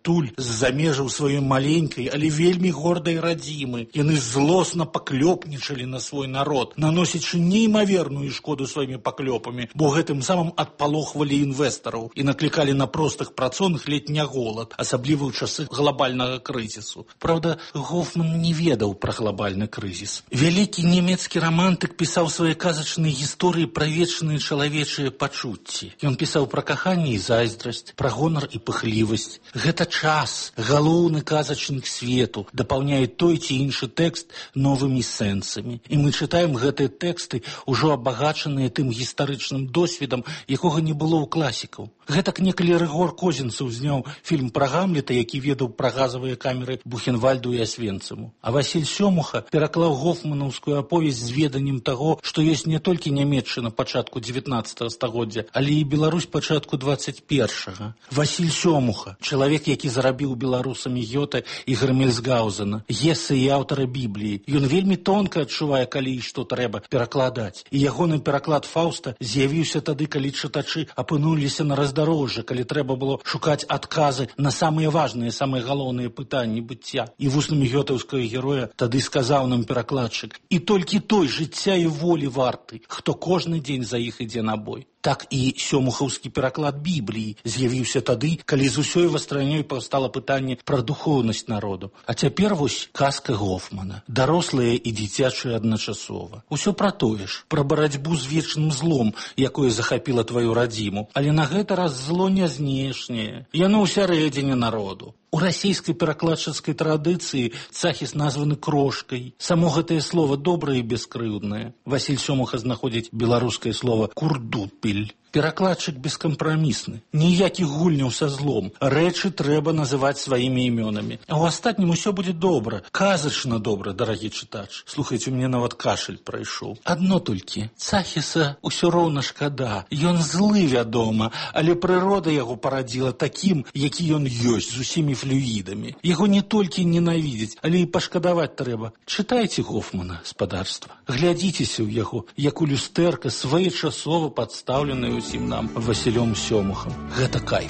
адтуль з-за межаў сваёй маленькай, але вельмі гордай радзімы. Яны злосна паклёпнічалі на свой народ, наносячы неймаверную шкоду сваімі паклёпамі, бо гэтым самым адпалохвалі інвестараў і наклікалі на простых працоўных ледзь не голад, асабліва ў часы глобальнага крызісу. Праўда, Гофман не ведаў пра глобальны крызіс. Вялікі нямецкі рамантык пісаў свае казачныя гісторыі пра вечныя чалавечыя пачуцці. Ён пісаў пра каханне і зайздрасць, пра гонар і пыхлівасць. Гэта час, галоўны казачнік свету, дапаўняе той ці іншы тэкст новымі сэнсамі. І мы чытаем гэтыя тэксты, ужо абагачаныя тым гістарычным досведам, якога не было ў класікаў. Гэтак некалі Рыгор Козінцаў зняў фільм пра Гамлета, які ведаў пра газавыя камеры Бухенвальду і Асвенцыму. А Васіль Сёмуха пераклаў гофманаўскую аповесць з веданнем таго, што ёсць не толькі Нямецчына пачатку 19 стагоддзя, але і Беларусь пачатку 21-га. Васіль Сёмуха, чалавек, які зарабіў беларусамі Гёте і Грэмельсгаузена, эсэ і аўтара Бібліі. Ён вельмі тонка адчувае, калі і што трэба перакладаць. І ягоны пераклад Фаўста з'явіўся тады, калі чытачы апынуліся на раздарожжы, калі трэба было шукаць адказы на самыя важныя, самыя галоўныя пытанні быцця. І вуснамі гётаўскага героя тады сказаў нам перакладчык: «І толькі той жыцця і волі варты, хто кожны дзень за іх ідзе на бой». Так і сёмухаўскі пераклад Бібліі з'явіўся тады, калі з усёй вастранёй паўстала пытанне пра духоўнасць народу. А цяпер вось казка Гофмана. Дарослая і дзіцячая адначасова. Усё пра тое ж, пра барацьбу з вечным злом, якое захапіла тваю радзіму. Але на гэты раз зло не знешняе. Яно ўсярэдзіне народу. У расійскай перакладчыцкай традыцыі Цахіс названы крошкай. Само гэтае слова добрае і бескрыўднае. Васіль Сёмуха знаходзіць беларускае слова курдупель. Перакладчык бескампрамісны. Ніякіх гульняў са злом. Рэчы трэба называць сваімі імёнамі. А ў астатнім усё будзе добра. Казачна добра, дарагі чытач. Слухайце, мне нават кашель прайшоў. Адно толькі. Цахіса ўсё роўна шкада. Ён злы, вядома, але прырода яго парадзіла такім, які ён ёсць, з усімі флюідамі. Яго не толькі ненавідзець, але і пашкадаваць трэба. Чытайце Гофмана, спадарства. Глядзіцеся ў яго, як у люстэрка, своечасова падстаўленая усім нам Васілём Сёмухам. Гэта кайф.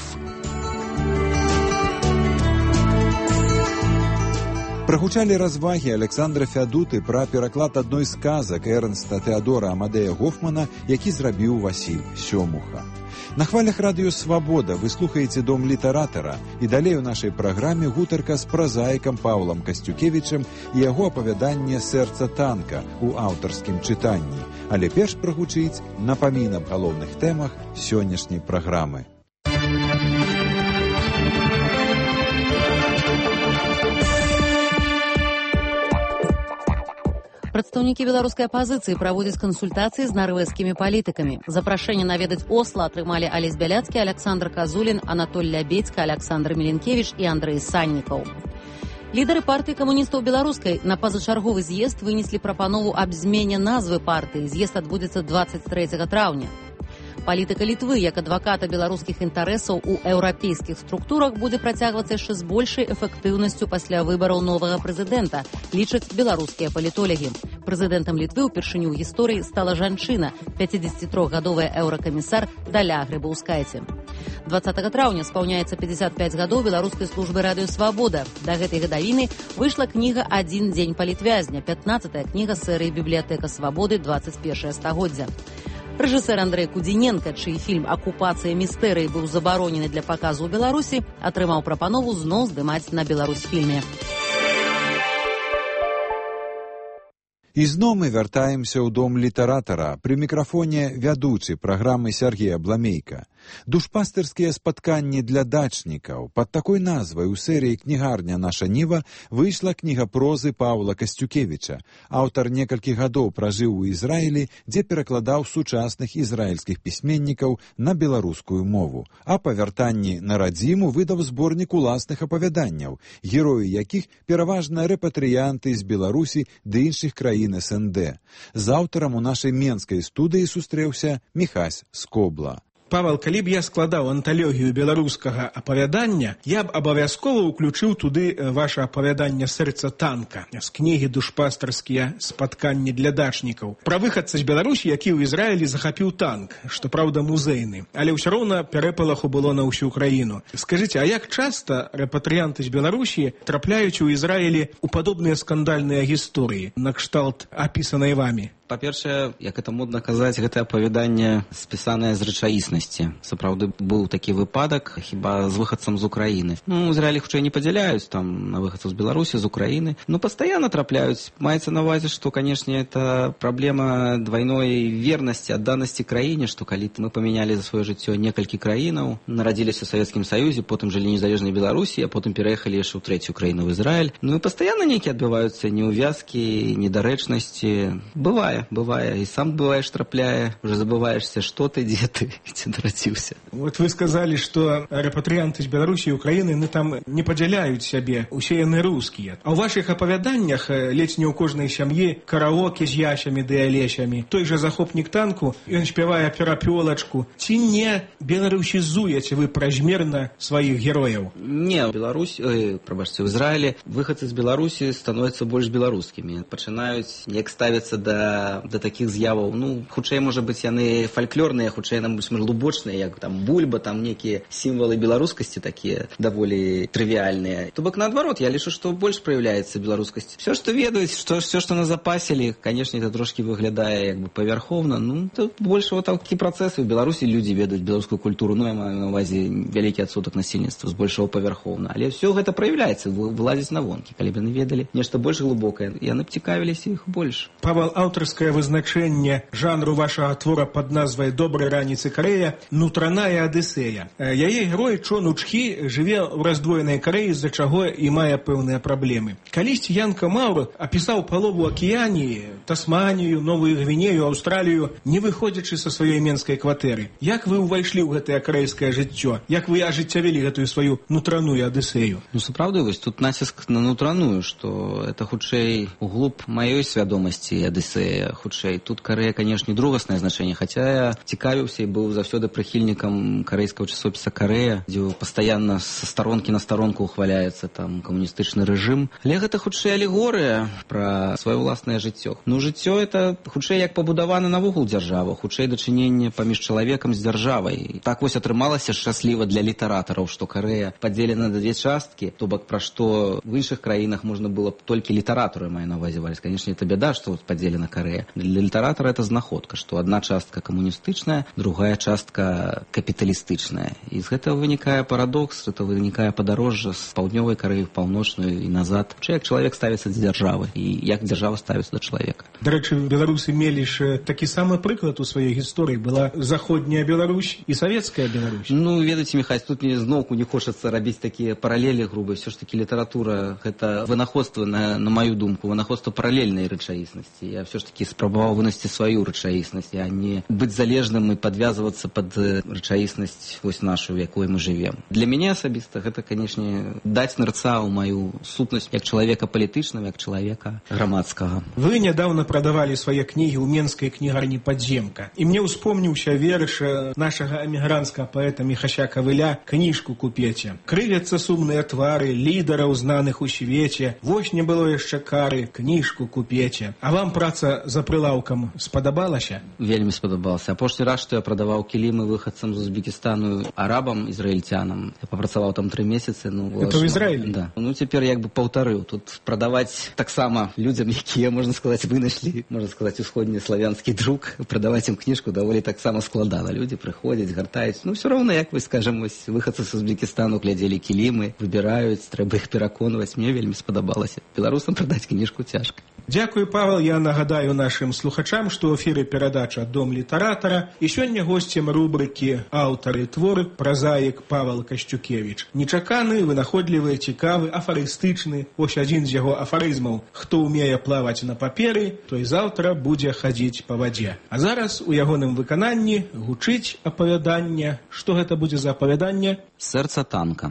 Прагучалі развагі Александра Фядуты пра пераклад адной з казак Эрнста Тэадора Амадея Гофмана, які зрабіў Васіль Сёмуха. На хвалях радыё «Свабода» вы слухаеце «Дом літаратара», і далей у нашай праграме гутарка з празаікам Паўлам Касцюкевічам і яго апавяданне «Сэрца танка» у аўтарскім чытанні. Але перш прагучыць напамін аб галоўных тэмах сённяшняй праграмы. Прадстаўнікі беларускай апазіцыі праводзяць кансультацыі з нарвежскімі палітыкамі. Запрашэнне наведаць Осла атрымалі Алесь Бяляцкі, Александр Казулін, Анатоль Лябедзька, Александр Міленкевіч і Андрэй Саннікаў. Лідары партыі камуністаў беларускай на пазачарговы з'езд вынеслі прапанову аб змене назвы партыі. З'езд адбудзецца 23 траўня. Палітыка Літвы як адваката беларускіх інтарэсаў у еўрапейскіх структурах будзе працягвацца яшчэ з большай эфектыўнасцю пасля выбараў новага прэзідэнта, лічаць беларускія палітолагі. Прэзідэнтам Літвы ўпершыню ў гісторыі стала жанчына, 53-гадовая еўракамісар Даля Грыбаўскайце. 20 траўня спаўняецца 55 гадоў беларускай службы радыё «Свабода». Да гэтай гадавіны выйшла кніга «Адзін дзень палітвязня», 15-я кніга серыі «Бібліятэка свабоды. 21 стагоддзя». Рэжысэр Андрэй Кудзіненка, чый фільм «Акупацыя містэрыі» быў забаронены для паказу ў Беларусі, атрымаў прапанову зноў здымаць на Беларусьфільме. І зноў мы вяртаемся ў дом літаратара. Пры мікрафоне вядучы праграмы Сергей Абламейка. Душпастырскія спатканні для дачнікаў. Пад такой назвай у серыі «Кнігарня наша Ніва» выйшла кніга прозы Паўла Касцюкевіча. Аўтар некалькі гадоў пражыў у Ізраілі, дзе перакладаў сучасных ізраільскіх пісьменнікаў на беларускую мову. А па вяртанні на радзіму выдаў зборнік уласных апавяданняў, героі якіх пераважна рэпатрыянты з Беларусі ды іншых краін СНД. З аўтарам у нашай менскай студыі сустрэўся Міхась Скобла. Павел, калі б я складаў анталогію беларускага апавядання, я б абавязкова ўключыў туды ваша апавяданне «Сэрца танка» з кнігі «Душпастарскія спатканні для дачнікаў». Пра выхадца з Беларусі, які ў Ізраілі захапіў танк, што, праўда, музейны. Але ўсё роўна перапалаху было на ўсю краіну. Скажыце, а як часта рэпатрыянты з Беларусі трапляюць у Ізраілі ў падобныя скандальныя гісторыі, на кшталт апісанай вамі? Па-першае, як это модна казаць, гэта апавяданне спісанае з рэчаіснасці. Сапраўды быў такі выпадак, хіба з выхадцам з Украіны. Ну, Ізраілі хутчэй не падзяляюць там на выхадцаў з Беларусі, з Украіны. Ну, пастаянна трапляюць. Маецца на ўвазе, што, канешне, это праблема двайной вернасці, адданасці краіне, што калі мы памянялі за сваё жыццё некалькі краінаў, нарадзіліся ў Савецкім Саюзе, потым жылі незалежнай Беларусі, а потым пераехалі яшчэ ў трэцюю краіну, в Ізраіль. Ну, і пастаянна нейкія адбываюцца неўвязкі, недарэчнасці. Бывае. І сам бываеш, трапляе, уже забываешься, што ты, дзе ты, ці нарадзіўся. Вот вы сказалі, што рэпатрыянты з Беларусі і Украіны там не падзяляюць сябе, усе яны рускія. А ў вашых апавяданнях ледзь не ў кожнай сям'і караоке з ясямі ды алесямі. Той жа захопнік танку, ён спявае перапёлачку. Ці не беларусізуеце вы празмерна сваіх герояў? Не, Беларусь, прабачце, ў Ізраілі выхадцы з Беларусі становяцца больш беларускімі. Пачынаюць неяк ставіцца да такіх з'яваў. Ну, хутчэй, можа быць, яны фальклорныя, хутчэй, нам больш глубочныя, як там бульба, там некія сімвалы беларускасці такія даволі трывіальныя. То бок, наадварот, я лічу, што больш праяўляецца беларускасць. Все, што ведаюць, все, што назапасілі, канешне, это трошкі выглядае як бы павярхоўна. Ну, тут больш вот такі працэсы. У Беларусі людзі ведаюць беларускую культуру, ну, я маю на ўвазе вялікі адсотак насельніцтва, збольшого павярхоўна. Але все гэта праяўляецца, вылазіць на вонкі. Калі б яны ведалі нешта больш глыбокае, яны б цікавіліся іх больш. Павел, аўтарскае вызначэнне жанру вашага твора пад назвай «Добрай раніцы Карэя» «Нутраная Адысея». Яе герой Чон Учхі жыве ў раздвоенай Карэі, з-за чаго і мае пэўныя праблемы. Калісьці Янка Маўр апісаў палову Акіяніі, Тасманію, Новую Гвінею, Аўстралію, не выходзячы са сваёй менскай кватэры. Як вы ўвайшлі ў гэтае карэйскае жыццё? Як вы ажыццявілі гэтую сваю нутраную Адысею? Ну, сапраўды, вось тут націск на нутраную, што это хутчэй углуб маёй свядомасці Адысея, хутчэй. Тут Карэя, канешне, другаснае значэнне, хаця я цікавіўся і быў заўсёды прыхільнікам карэйскага часопіса «Карэя», дзе пастаянна са старонкі на старонку ухваляецца там камуністычны рэжым. Але гэта хутчэй алегорыя пра сваё ўласнае жыццё. Ну, жыццё это хутчэй як пабудавана навогул дзяржава, хутчэй дачыненне паміж чалавекам з дзяржавай. Так вось атрымалася шчасліва для літаратараў, што Карэя падзелена на две часткі, то бок пра што в іншых краінах можна было б толькі літаратуры, маю на ўвазе валіць. Канешне, это бяда, што падзелена Карэя. Для літаратара это знаходка, што адна частка камуністычная, другая частка капіталістычная. І з гэтага вынікае парадокс, гэта вынікае падарожжа з паўднёвай Карэі в паўночную і назад. Як чалавек ставіцца да дзяржавы і як дзяржава ставіцца да чалавека. Дарэчы, беларусы мелі ж такі самы прыклад у сваёй гісторыі. Была заходняя Беларусь і савецкая Беларусь. Ну, ведаеце, Міхась, тут мне зноўку не хочацца рабіць такія паралелі грубыя. Все ж таки літаратура гэта вынаходства, на маю думку, вынаходства паралельнай рэчаіснасці. Я все ж таки спрабаваў вынесці сваю рэчаіснасць, а не быць залежным і падвязвацца пад рэчаіснасць вось нашу, в якой мы жывем. Для мяне асабіста гэта, канешне, даць нырца ў маю сутнасць як чалавека палітычнага, як чалавека грамадскага. Вы нядаўна прадавалі свае кнігі ў менскай кнігарні «Падземка». І мне ўспомніўся верш нашага эмігранцкага паэта Міхася Кавыля «Кніжку купеце». Крывяцца сумныя твары лідараў, знаных у свеце. Вось не было яшчэ кары, кніжку купеце. А вам праца за прылаўкам спадабалася? Вельмі спадабалася. Апошні раз, што я прадаваў кілімы выхадцам з Узбекістану, арабам, ізраільцянам. Я папрацаваў там 3 месяцы. Ну, это ў Ізраілі? Да. Ну, цяпер як бы паўтарыў. Тут прадаваць таксама людзям, якія, можна сказаць, вынайшлі, можна сказаць, усходні славянскі друк, прадаваць ім кніжку даволі таксама складана. Людзі прыходзяць, гартаюць. Ну, все роўна, як вы, скажам, выхадцы з Узбекістану глядзелі кілімы, выбіраюць, трэба іх пераконваць. Мне вельмі спадабалася. Беларусам прадаць кніжку цяжка. Дзякуй, Павел. Я нагадаю нашым слухачам, што ў эфіры перадача «Дом літаратара» і сёння госцем рубрыкі «Аўтары творы» празаік Павел Касцюкевіч. Нечаканы, вынаходлівы, цікавы, афарыстычны. Вось адзін з яго афарызмаў: «Хто ўмее плаваць на паперы, той заўтра будзе хадзіць па вадзе». А зараз у ягоным выкананні гучыць апавяданне. Што гэта будзе за апавяданне? «Сэрца танка».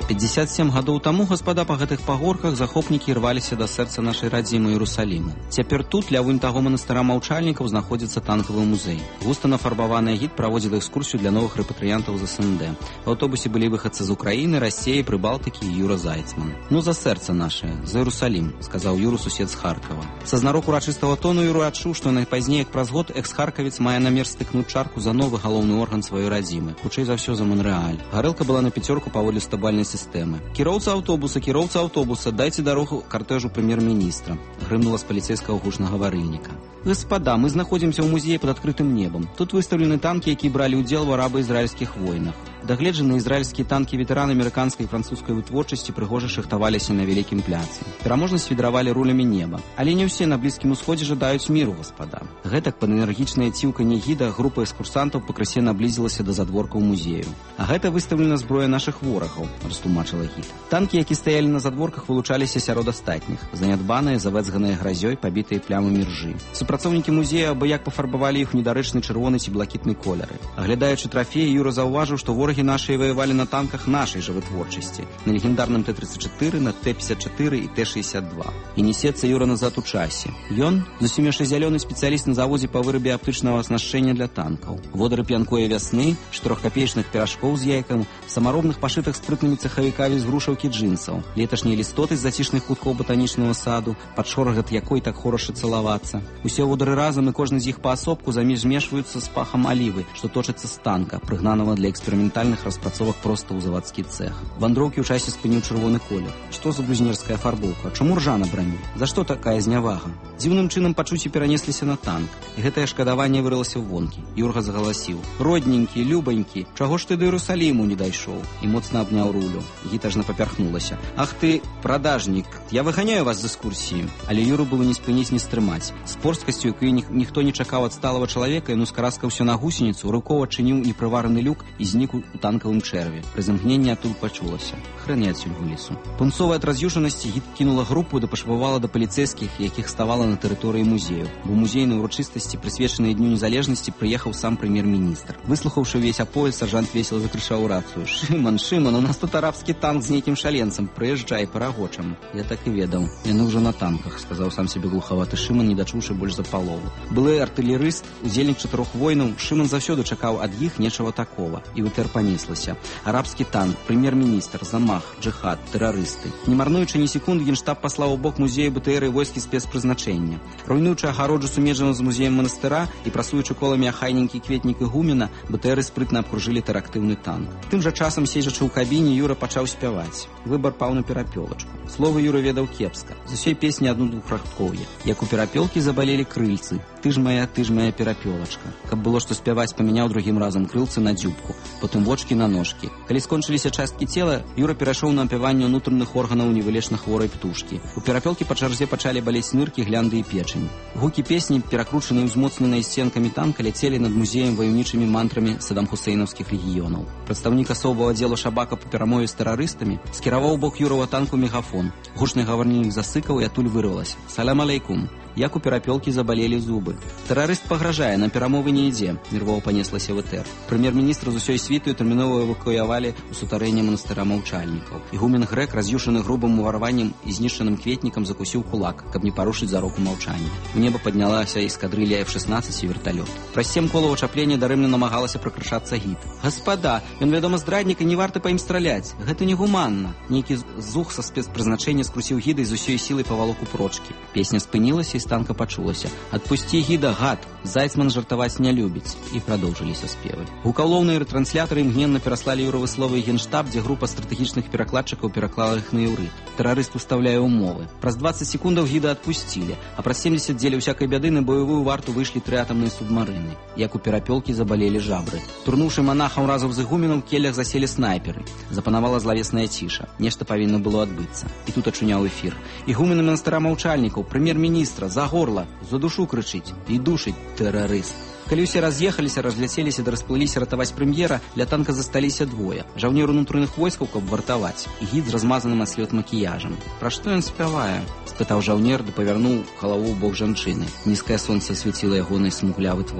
57 гадоў таму, гаспада, па гэтых пагорках захопнікі ірваліся да сэрца нашай радзімы Іерусаліму. Цяпер тут, ля вунь таго манастыра маўчальнікаў, знаходзіцца танкавы музей. Густа нафарбаваны гід праводзіў экскурсію для новых рэпатрыянтаў з СНД. У аўтобусе былі выхадцы з Украіны, Расеі, Прыбалтыкі і Юра Зайцман. Ну, за сэрца нашае, за Іерусалім, сказаў Юру сусед з Харкова. Са знарок урачыстага тону Юра адчуў, што найпазней, як праз год, экс-харкавец мае намер стыкнуць чарку за новы галоўны орган сваёй радзімы. Хутчэй за ўсё за Монрэаль. Гарэлка была на пяцёрку паводле стабальнай сістэмы. Кіроўца аўтобуса, дайце дарогу картэжу прэм'ер-міністра. Грымнула з паліцэйскага гучнага варыльніка. Гаспада, мы знаходзімся ў музеі пад адкрытым небам. Тут выстаўлены танкі, якія бралі ўдзел у араба-ізраільскіх войнах. Дагледжаныя ізраільскія танкі ветэраны амерыканскай і французскай вытворчасці прыгожа шахтаваліся на вялікім пляцы. Пераможна свідравалі рулямі неба. Але не ўсе на Блізкім усходзе жадаюць міру, гаспада. Гэтак пад энергічнае ціўканне гіда група экскурсантаў пакрысе наблізілася да задворкаў музею. А гэта выстаўлена зброя нашых ворагаў, растлумачыла гід. Танкі, які стаялі на задворках, вылучаліся сярод астатніх. Занядбаныя, завэцганыя гразёй, пабітыя плямамі ржы. Супрацоўнікі музея абы-як пафарбавалі іх у недарэчны чырвоны ці блакітны колеры. Аглядаючы трафеі, Юра заўважыў, што ворагі нашыя ваявалі на танках нашай жа вытворчасці, на легендарным Т-34, на Т-54 і Т-62. І несецца Юра назад у часе. Ён зусім яшчэ зялёны спецыяліст на заводзе па вырабе аптычнага аснашчэння для танкаў. Водары п'янкое вясны, 4-капеечных піражкоў з яйкам, самаробных пашытых спрытнымі цехавікамі з грушаўкі джинсаў, леташнія лістоты з зацішных куткоў ботанічнага саду, пад шоргат якой так хораша цалавацца. Усе водары разам і кожны з іх паасобку змешваюцца з пахам алівы, што точыцца з танка, прыгнанага для эксперыментальных распрацовак проста ў завадскі цэх. Вандроўкі ў часе спыніў чырвоны колер. Што за блюзнерская фарбоўка? Чаму ржа на брані? За што такая знявага? Дзіўным чынам пачуцці перанесліся на танк. І гэтае шкадаванне вырылася ў вонкі. Юрга загаласіў: родненькі, любанькі, чаго ж ты да Іерусаліму не дайшоў? І моцна абняў рулю. Гітажна папярхнулася. Ах ты, прадажнік, я выганяю вас з экскурсіі. Але Юру было не спыніць, не стрымаць. З порсткасцю, якую ніхто не чакаў ад сталага чалавека, ён ускараскаўся на гусеніцу, рукова адчыніў непрывараны люк і знік у танкавым чэрве. Пры замкненні адтуль пачулася: хрэн я адсюль вылезу. Пунцовая ад раз'юшанасці гід кінула групу да пашпавала да паліцэйскіх, якіх ставала на тэрыторыі музею. Бо музейнай урачыстасці, прысвечанай Дню незалежнасці, прыехаў сам прэм'ер-міністр. Выслухаўшы весь аповед, сержант весела закрычаў у рацыю: Шыман, у нас тут арабскі танк з нейкім шаленцам, прыязджай, парагочам. Я так і ведаў. Яны ўжо на танках, сказаў сам себе глухаваты Шыман, не дачуўшы больш за палову. Былы артылерыст, удзельнік 4 войнаў, Шыман заўсёды чакаў ад іх нечага такого. І вытэр панеслася. Арабскі танк, прэм'ер-міністр, замах, джихад, тэрарысты. Не марнуючы ні секунды, генштаб паслаў у бок музея БТР і войскі спецпрызначэння. Руйнуючы агароджу сумежаную з музеем манастыра і прасуючы коламі ахайненькі кветнік ігумена, БТРы спрытна абкружылі тэрактыўны танк. Тым жа часам, седзячы ў кабіне, Юра пачаў спяваць. Выбар паў на перапёлачку. Словы Юра ведаў кепска. З усёй песні адну-двухрадкоўе. Як у перапёлкі забалелі крыльцы. Ты ж моя перапёлачка. Каб было што спяваць, памяняў другім разам крылцы на дзюбку, потым вочкі на ножкі. Калі скончыліся часткі цела, Юра перайшоў на апяванне ўнутраных органаў невылечна хворай птушкі. У перапёлкі па чарзе пачалі балець ныркі, глянды і печань. Гукі песні, перакручаныя ўзмоцненыя сценкамі танка, ляцелі над музеем ваюнічымі мантрамі садам-хусейнаўскіх легіёнаў. Прадстаўнік асобавага аддзелу Шабака па перамове з тэрарыстамі скіраваў у бок Юрова танку мегафон. Гучны гаварнік засыкаў, і адтуль вырвалася: салям алейкум. Як у перапёлкі забалелі зубы. Тэрарыст пагражае, на перамовы не ідзе, нервова панеслася ВТР. Прэм'ер-міністр з усёй світаю тэрмінова эвакуявалі ў сутарэнне манастыра маўчальнікаў. Ігумен грэк, раз'юшаны грубым уварваннем і знішчаным кветнікам, закусіў кулак, каб не парушыць зароку маўчання. У неба паднялася эскадрылля F-16 і верталёт. Праз 7 колаў ачаплення дарэмна намагалася пракрычацца гід. Гаспада, ён, вядома, здраднік, і не варта па ім страляць. Гэта негуманна. Нейкі зух са спецпрызначэння скруціў гіда і з усёй сілай павалок у прочкі. Песня спынілася, і з танка пачулася: адпусці гіда, гад, Зайцман жартаваць не любіць. І прадоўжыліся спевы. Гукаўлоўныя рэтрансляторы імгненна пераслалі Юровы словы генштаб, дзе група стратэгічных перакладчыкаў пераклала іх на іўрыт. Тэрарыст устаўляе ўмовы. Праз 20 секундаў гіда адпусцілі, а праз 70 дзеля ўсякай бяды на баявую варту выйшлі 3 атамныя субмарыны. Як у перапёлкі забалелі жабры. Турнуўшы манахаў разам з ігуменам, у келлях заселі снайперы. Запанавала злавесная ціша. Нешта павінна было адбыцца. І тут ачуняў эфір. Ігумены манастыра маўчальнікаў, прэм'ер-міністра, за горла, за душу крычыць і душыць тэрарыст. Калі ўсе раз'ехаліся, разляцеліся да расплыліся ратаваць прэм'ера, ля танка засталіся двое. Жаўнер унутраных войскаў, каб вартаваць, і гід з размазаным ад слёт макіяжам. Пра што ён спявае? Спытаў жаўнер, да павярнуў галаву ў бок жанчыны. Нізкае сонца свяціла ягонай смуглявы твар.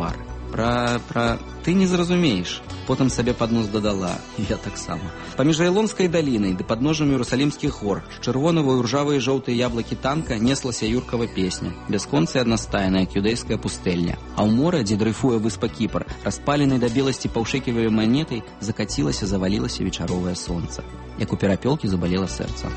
Ты не зразумееш. Потым сабе пад нос дадала, я таксама. Паміж Айлонскай далінай ды падножжам Іерусалімскіх гор з чырвонавай ржавыя жоўтыя яблыкі танка неслася юркава песня, бясконцая аднастайная, як юдэйская пустэльня. А ў мора, дзе дрейфуе выспа Кіпр, распаленай да беласці паўшэківай манетай, закацілася, завалілася вечаровае сонца. Як у перапёлкі забалела сэрца.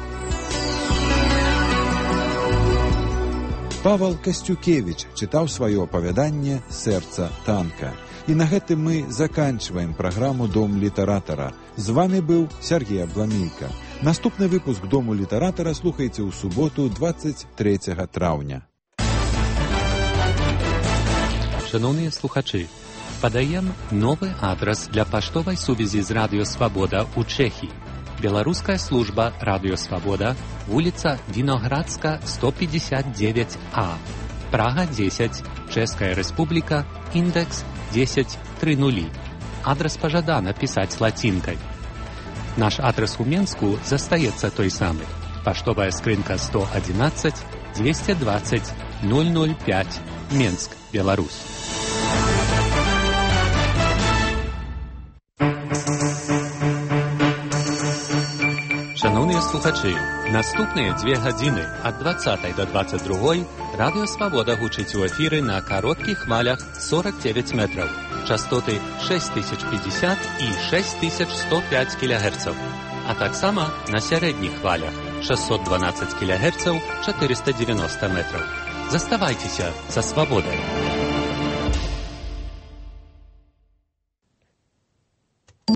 Павел Касцюкевіч чытаў сваё апавяданне «Сэрца танка». І на гэтым мы заканчваем праграму «Дом літаратара». З вами быў Сергей Абламейка. Наступны выпуск «Дому літаратара» слухайце ў суботу 23 траўня. Шановныя слухачы, падаем новы адрас для паштовай сувязі з Радыё Свабода ў Чэхіі. Беларуская служба Радыё Свабода, вуліца Віноградска, 159А, Прага 10, Чэшская Рэспубліка, індекс 1030. Адрас пажадана пісаць лацінкай. Наш адрас у Менску застаецца той самы. Паштовая скрынка 111 220 005, Менск, Беларусь. Шановныя слухачы, наступныя 2 гадзіны ад 20 до 22 Радыё Свабода гучыць у эфіры на кароткіх хвалях 49 метраў, частоты 6050 і 6105 кГц, а таксама на сярэдніх хвалях 612 кГц 490 метраў. Заставайцеся са свабодай.